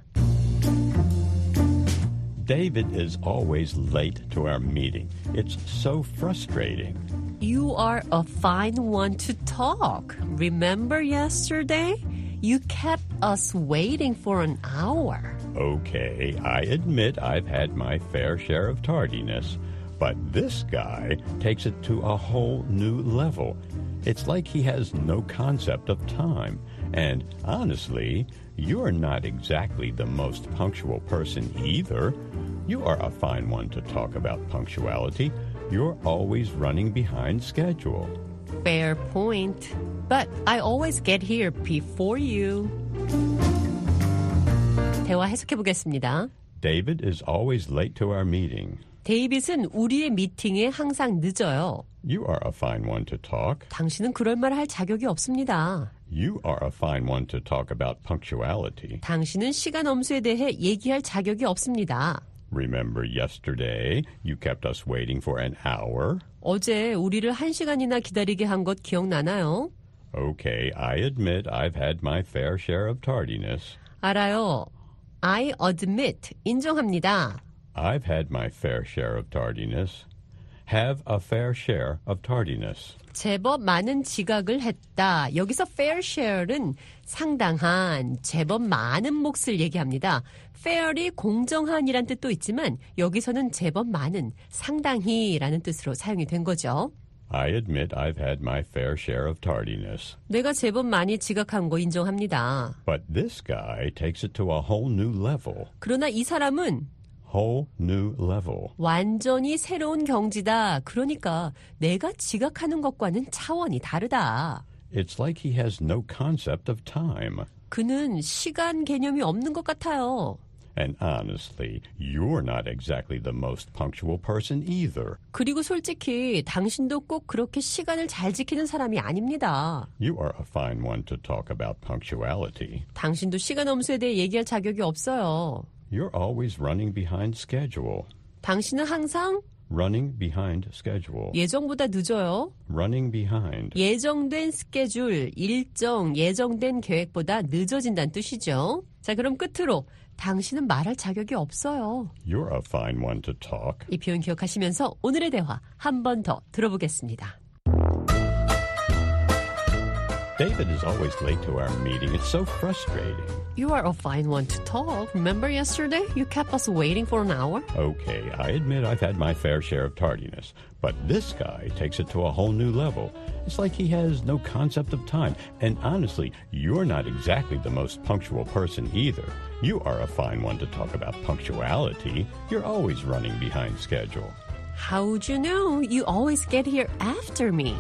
David is always late to our meeting. It's so frustrating. You are a fine one to talk. Remember yesterday? You kept us waiting for an hour. Okay, I admit I've had my fair share of tardiness, but this guy takes it to a whole new level. It's like he has no concept of time. And honestly, you're not exactly the most punctual person either. You are a fine one to talk about punctuality. You're always running behind schedule. Fair point. But I always get here before you. 대화 해석해 보겠습니다. David is always late to our meeting. 데이빗은 우리의 미팅에 항상 늦어요. You are a fine one to talk. 당신은 그럴 말 할 자격이 없습니다. You are a fine one to talk about punctuality. 당신은 시간 엄수에 대해 얘기할 자격이 없습니다. Remember yesterday, you kept us waiting for an hour? 어제 우리를 1시간이나 기다리게 한 것 기억나나요? Okay, I admit I've had my fair share of tardiness. 알아요. I admit, 인정합니다. I've had my fair share of tardiness. Have a fair share of tardiness. 제법 많은 지각을 했다. 여기서 fair share는 상당한, 제법 많은 몫을 얘기합니다. fair이 공정한이란 뜻도 있지만 여기서는 제법 많은, 상당히라는 뜻으로 사용이 된 거죠. I admit I've had my fair share of tardiness. 내가 제법 많이 지각한 거 인정합니다. But this guy takes it to a whole new level. 그러나 이 사람은 Whole new level. 완전히 새로운 경지다. 그러니까 내가 지각하는 것과는 차원이 다르다. It's like he has no concept of time. 그는 시간 개념이 없는 것 같아요. And honestly, you're not exactly the most punctual person either. 그리고 솔직히 당신도 꼭 그렇게 시간을 잘 지키는 사람이 아닙니다. You are a fine one to talk about punctuality. 당신도 시간 엄수에 대해 얘기할 자격이 없어요. You're always running behind schedule. 당신은 항상 running behind schedule. 예정보다 늦어요. running behind. 예정된 스케줄, 일정, 예정된 계획보다 늦어진다는 뜻이죠. 자, 그럼 끝으로 당신은 말할 자격이 없어요. You're a fine one to talk. 이 표현 기억하시면서 오늘의 대화 한 번 더 들어보겠습니다. David is always late to our meeting. It's so frustrating. You are a fine one to talk. Remember yesterday? You kept us waiting for an hour? Okay, I admit I've had my fair share of tardiness. But this guy takes it to a whole new level. It's like he has no concept of time. And honestly, you're not exactly the most punctual person either. You are a fine one to talk about punctuality. You're always running behind schedule. How would you know? You always get here after me.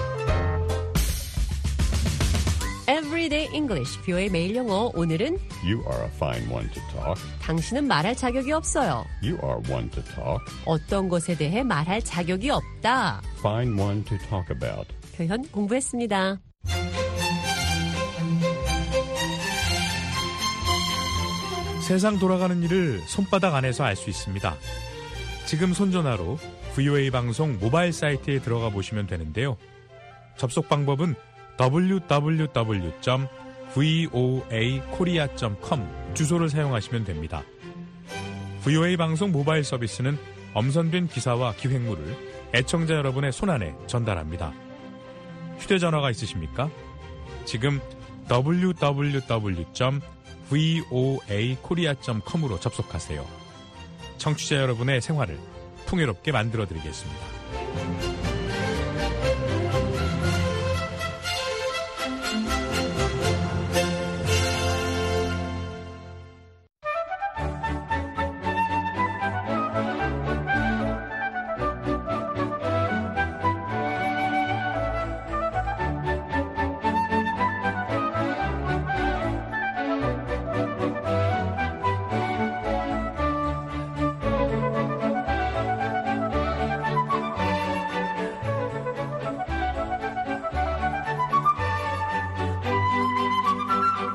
Everyday English, 뷰의 매일 영어. 오늘은 You are a fine one to talk. 당신은 말할 자격이 없어요. You are one to talk. 어떤 것에 대해 말할 자격이 없다. Fine one to talk about. 표현 공부했습니다. 세상 돌아가는 일을 손바닥 안에서 알 수 있습니다. 지금 손전화로 VOA 방송 모바일 사이트에 들어가 보시면 되는데요. 접속 방법은 www.voakorea.com 주소를 사용하시면 됩니다. VOA 방송 모바일 서비스는 엄선된 기사와 기획물을 애청자 여러분의 손안에 전달합니다. 휴대전화가 있으십니까? 지금 www.voakorea.com으로 접속하세요. 청취자 여러분의 생활을 풍요롭게 만들어드리겠습니다.